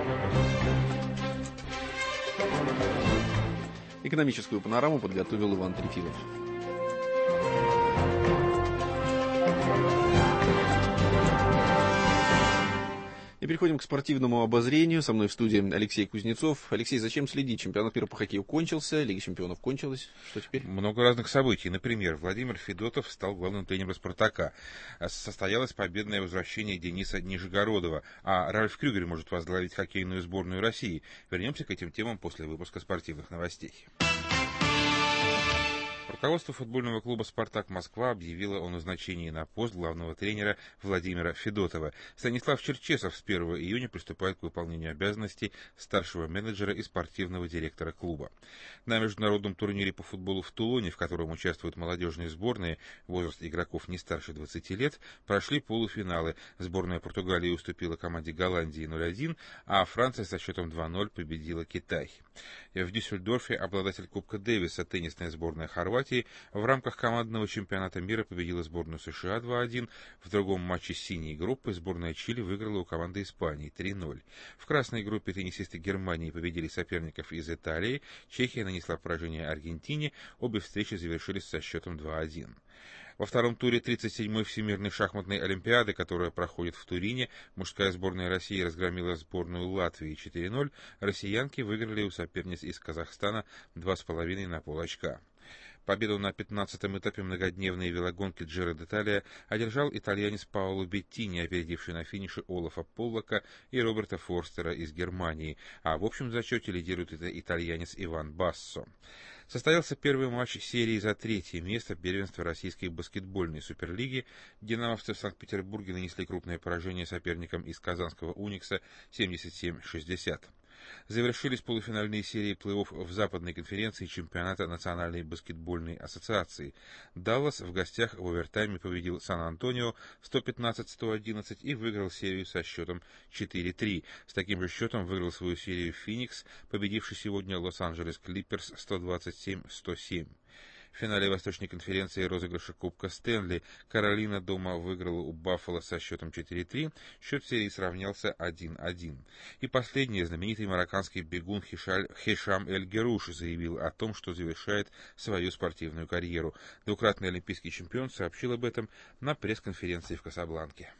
Экономическую панораму подготовил Иван Трефилов. И переходим к спортивному обозрению. Со мной в студии Алексей Кузнецов. Алексей, зачем следить? Чемпионат мира по хоккею кончился, Лига чемпионов кончилась. Что теперь? Много разных событий. Например, Владимир Федотов стал главным тренером «Спартака». Состоялось победное возвращение Дениса Нижегородова. А Ральф Крюгер может возглавить хоккейную сборную России. Вернемся к этим темам после выпуска спортивных новостей. Руководство футбольного клуба «Спартак Москва» объявило о назначении на пост главного тренера Владимира Федотова. Станислав Черчесов с первого июня приступает к выполнению обязанностей старшего менеджера и спортивного директора клуба. На международном турнире по футболу в Тулоне, в котором участвуют молодежные сборные, возраст игроков не старше двадцати лет, прошли полуфиналы. Сборная Португалии уступила команде Голландии ноль один, а Франция со счетом два ноль победила Китай. В Дюссельдорфе обладатель Кубка Дэвиса, теннисная сборная Хорватии, в рамках командного чемпионата мира победила сборную США два один. В другом матче синей группы сборная Чили выиграла у команды Испании три ноль. В красной группе теннисисты Германии победили соперников из Италии. Чехия нанесла поражение Аргентине. Обе встречи завершились со счетом два один. Во втором туре тридцать седьмой Всемирной шахматной олимпиады, которая проходит в Турине, мужская сборная России разгромила сборную Латвии четыре ноль. Россиянки выиграли у соперниц из Казахстана два с половиной на полочка. Победу на пятнадцатом этапе многодневной велогонки Джиро д'Италия одержал итальянец Паоло Беттини, опередивший на финише Олафа Поллака и Роберта Форстера из Германии, а в общем зачете лидирует это итальянец Иван Бассо. Состоялся первый матч серии за третье место первенства российской баскетбольной суперлиги. Динамовцы в Санкт-Петербурге нанесли крупное поражение соперникам из казанского Уникса семьдесят семь шестьдесят. Завершились полуфинальные серии плей-офф в западной конференции чемпионата Национальной баскетбольной ассоциации. Даллас в гостях в овертайме победил Сан-Антонио сто пятнадцать сто одиннадцать и выиграл серию со счетом четыре три. С таким же счетом выиграл свою серию Феникс, победивший сегодня Лос-Анджелес Клиперс сто двадцать семь сто семь. В финале Восточной конференции розыгрыша Кубка Стэнли Каролина дома выиграла у Баффало со счетом четыре три, счет серии сравнялся один один. И последний, знаменитый марокканский бегун Хишаль, Хишам Эль-Геруш заявил о том, что завершает свою спортивную карьеру. Двукратный олимпийский чемпион сообщил об этом на пресс-конференции в Касабланке.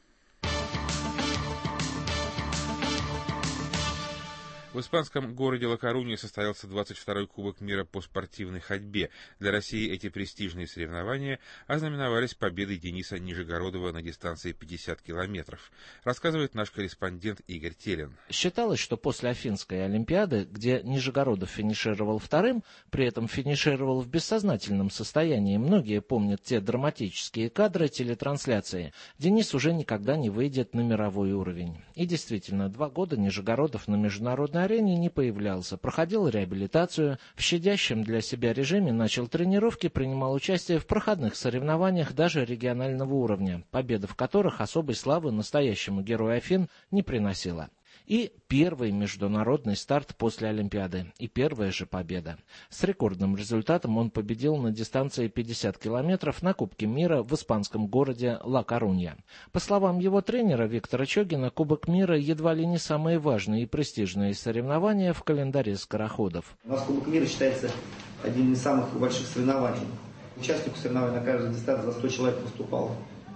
В испанском городе Ла-Корунья состоялся двадцать второй Кубок мира по спортивной ходьбе. Для России эти престижные соревнования ознаменовались победой Дениса Нижегородова на дистанции пятьдесят километров. Рассказывает наш корреспондент Игорь Телин. Считалось, что после Афинской Олимпиады, где Нижегородов финишировал вторым, при этом финишировал в бессознательном состоянии, многие помнят те драматические кадры телетрансляции, Денис уже никогда не выйдет на мировой уровень. И действительно, два года Нижегородов на международной арене не появлялся, проходил реабилитацию, в щадящем для себя режиме начал тренировки, принимал участие в проходных соревнованиях даже регионального уровня, победа в которых особой славы настоящему герою Афин не приносила. И первый международный старт после Олимпиады, и первая же победа. С рекордным результатом он победил на дистанции пятьдесят километров на Кубке мира в испанском городе Ла-Корунья. По словам его тренера Виктора Чогина, Кубок мира едва ли не самые важные и престижные соревнования в календаре скороходов. У нас Кубок мира считается одним из самых больших соревнований. Участников соревнований на каждой дистанции за сто человек поступало.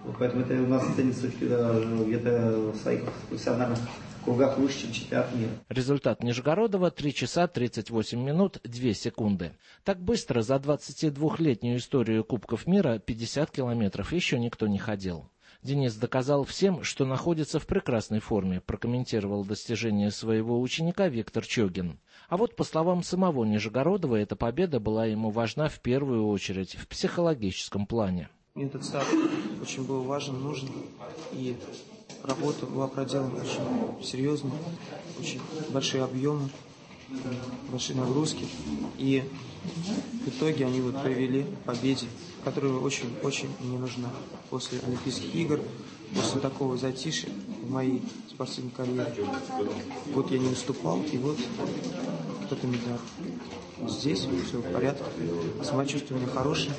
Поэтому это у нас ценится где-то в своих профессиональных кругах выше, чем чемпионат мира. Результат Нижегородова — три часа тридцать восемь минут две секунды. Так быстро за двадцатидвухлетнюю историю Кубков мира пятьдесят километров еще никто не ходил. Денис доказал всем, что находится в прекрасной форме, прокомментировал достижение своего ученика Виктор Чогин. А вот, по словам самого Нижегородова, эта победа была ему важна в первую очередь в психологическом плане. Этот старт очень был важен, нужен, и работа была проделана очень серьезно, очень большие объемы, большие нагрузки, и в итоге они вот привели к победе, которая очень-очень мне нужна после Олимпийских игр, после такого затишья в моей спортивной карьере. Вот я не уступал, и вот это медаль. Здесь все в порядке, самочувствие у меня хорошее,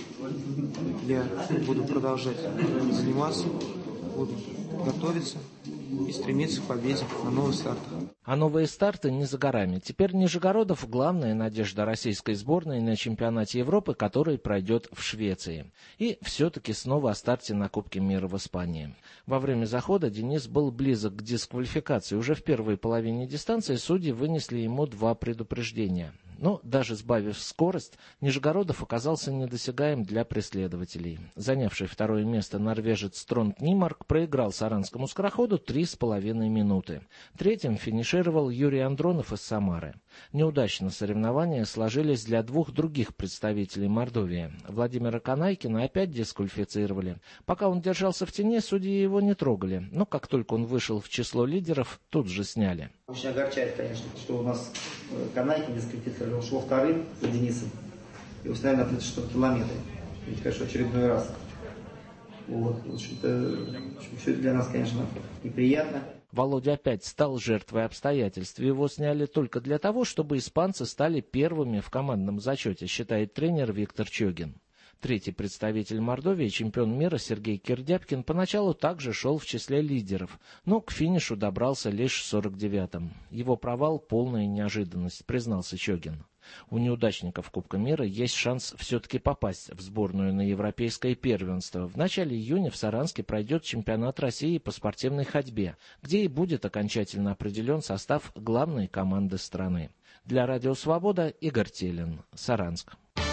я буду продолжать заниматься, буду готовиться и стремиться к победе на новых стартах. А новые старты не за горами. Теперь Нижегородов — главная надежда российской сборной на чемпионате Европы, который пройдет в Швеции. И все-таки снова о старте на Кубке мира в Испании. Во время захода Денис был близок к дисквалификации. Уже в первой половине дистанции судьи вынесли ему два предупреждения. Но даже сбавив скорость, Нижегородов оказался недосягаем для преследователей. Занявший второе место норвежец Стронд Нимарк проиграл саранскому скороходу три с половиной минуты. Третьим финишировал Юрий Андронов из Самары. Неудачно соревнования сложились для двух других представителей Мордовии. Владимира Канайкина опять дисквалифицировали. Пока он держался в тени, судьи его не трогали. Но как только он вышел в число лидеров, тут же сняли. Очень огорчает, конечно, что у нас Канайкин дисквалифицировал, шло вторым за Денисом и установили на тридцать шестом километре. Это, конечно, очередной раз. Вот, в общем-то, все это для нас, конечно, неприятно. Володя опять стал жертвой обстоятельств. Его сняли только для того, чтобы испанцы стали первыми в командном зачете, считает тренер Виктор Чогин. Третий представитель Мордовии, чемпион мира Сергей Кирдяпкин, поначалу также шел в числе лидеров, но к финишу добрался лишь в сорок девятом. Его провал — полная неожиданность, признался Чогин. У неудачников Кубка мира есть шанс все-таки попасть в сборную на европейское первенство. В начале июня в Саранске пройдет чемпионат России по спортивной ходьбе, где и будет окончательно определен состав главной команды страны. Для Радио Свобода Игорь Телин, Саранск.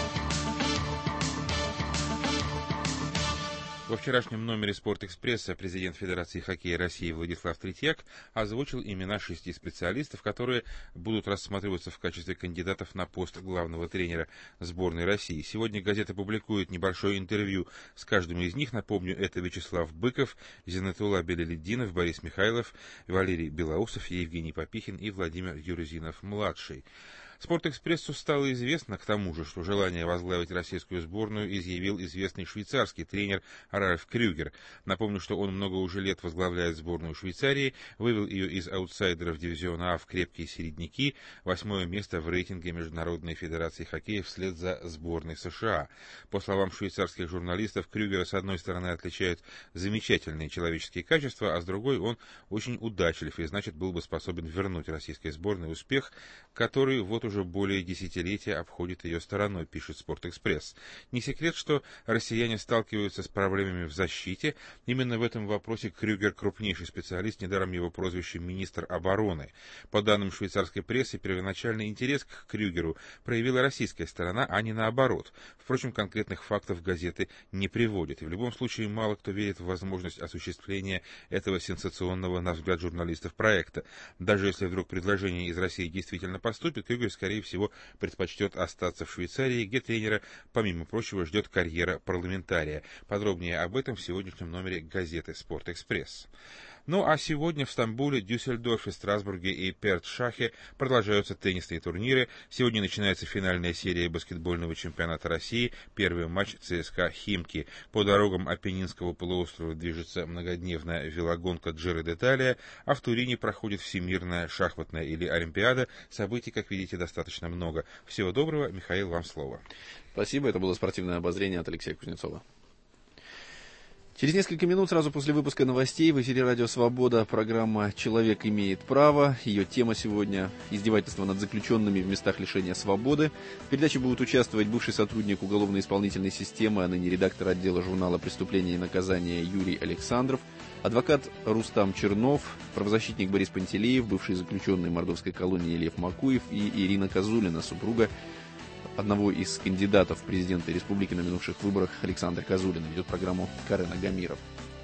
Во вчерашнем номере «Спортэкспресса» президент Федерации хоккея России Владислав Третьяк озвучил имена шести специалистов, которые будут рассматриваться в качестве кандидатов на пост главного тренера сборной России. Сегодня газета публикует небольшое интервью с каждым из них. Напомню, это Вячеслав Быков, Зиннатулла Белялетдинов, Борис Михайлов, Валерий Белоусов, Евгений Попихин и Владимир Юрзинов-младший. «Спортэкспрессу» стало известно, к тому же, что желание возглавить российскую сборную изъявил известный швейцарский тренер Ральф Крюгер. Напомню, что он много уже лет возглавляет сборную Швейцарии, вывел ее из аутсайдеров дивизиона А в крепкие середняки, восьмое место в рейтинге Международной федерации хоккея вслед за сборной США. По словам швейцарских журналистов, Крюгера с одной стороны отличают замечательные человеческие качества, а с другой он очень удачлив и, значит, был бы способен вернуть российской сборной успех, который вот уже более десятилетия обходит ее стороной, пишет «Спортэкспресс». Не секрет, что россияне сталкиваются с проблемами в защите. Именно в этом вопросе Крюгер крупнейший специалист, недаром его прозвище «министр обороны». По данным швейцарской прессы, первоначальный интерес к Крюгеру проявила российская сторона, а не наоборот. Впрочем, конкретных фактов газеты не приводят. И в любом случае мало кто верит в возможность осуществления этого сенсационного, на взгляд журналистов, проекта. Даже если вдруг предложение из России действительно поступит, Крюгер, скорее всего, предпочтет остаться в Швейцарии, где тренера, помимо прочего, ждет карьера парламентария. Подробнее об этом в сегодняшнем номере газеты «Спортэкспресс». Ну а сегодня в Стамбуле, Дюссельдорфе, Страсбурге и Перт-Шахе продолжаются теннисные турниры. Сегодня начинается финальная серия баскетбольного чемпионата России. Первый матч ЦСКА «Химки». По дорогам Апеннинского полуострова движется многодневная велогонка Джиро д'Италия, а в Турине проходит всемирная шахматная или Олимпиада. Событий, как видите, достаточно много. Всего доброго. Михаил, вам слово. Спасибо. Это было спортивное обозрение от Алексея Кузнецова. Через несколько минут, сразу после выпуска новостей, в эфире «Радио Свобода» программа «Человек имеет право». Ее тема сегодня – издевательство над заключенными в местах лишения свободы. В передаче будут участвовать бывший сотрудник уголовно-исполнительной системы, а ныне редактор отдела журнала «Преступления и наказания» Юрий Александров, адвокат Рустам Чернов, правозащитник Борис Пантелеев, бывший заключенный мордовской колонии Лев Макуев и Ирина Козулина, супруга одного из кандидатов в президенты республики на минувших выборах Александра Козулина. Ведет программу Карен Агамиров.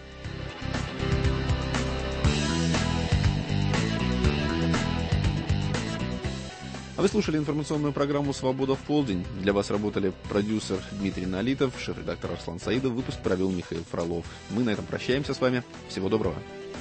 А вы слушали информационную программу «Свобода в полдень». Для вас работали продюсер Дмитрий Налитов, шеф-редактор Арслан Саидов. Выпуск провел Михаил Фролов. Мы на этом прощаемся с вами. Всего доброго.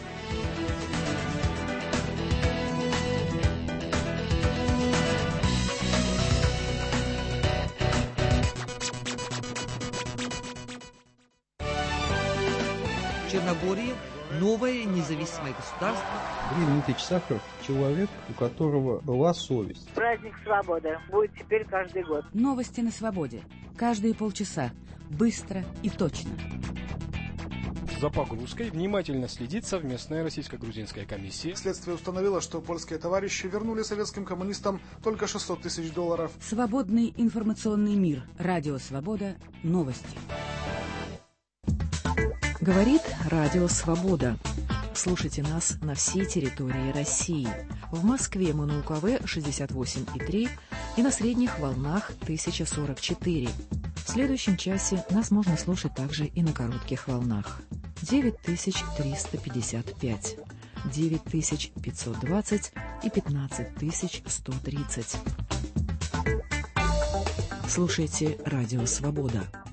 Черногории новое независимое государство. Дмитрий Дмитриевич Сахаров – человек, у которого была совесть. Праздник свободы будет теперь каждый год. Новости на свободе. Каждые полчаса. Быстро и точно. За погрузкой внимательно следит совместная российско-грузинская комиссия. Следствие установило, что польские товарищи вернули советским коммунистам только шестьсот тысяч долларов. Свободный информационный мир. Радио Свобода. Новости. Говорит Радио Свобода. Слушайте нас на всей территории России. В Москве мы на УКВ шестьдесят восемь и три и на средних волнах тысяча сорок четыре. В следующем часе нас можно слушать также и на коротких волнах. девять тысяч триста пятьдесят пять, девять тысяч пятьсот двадцать и пятнадцать тысяч сто тридцать. Слушайте Радио Свобода.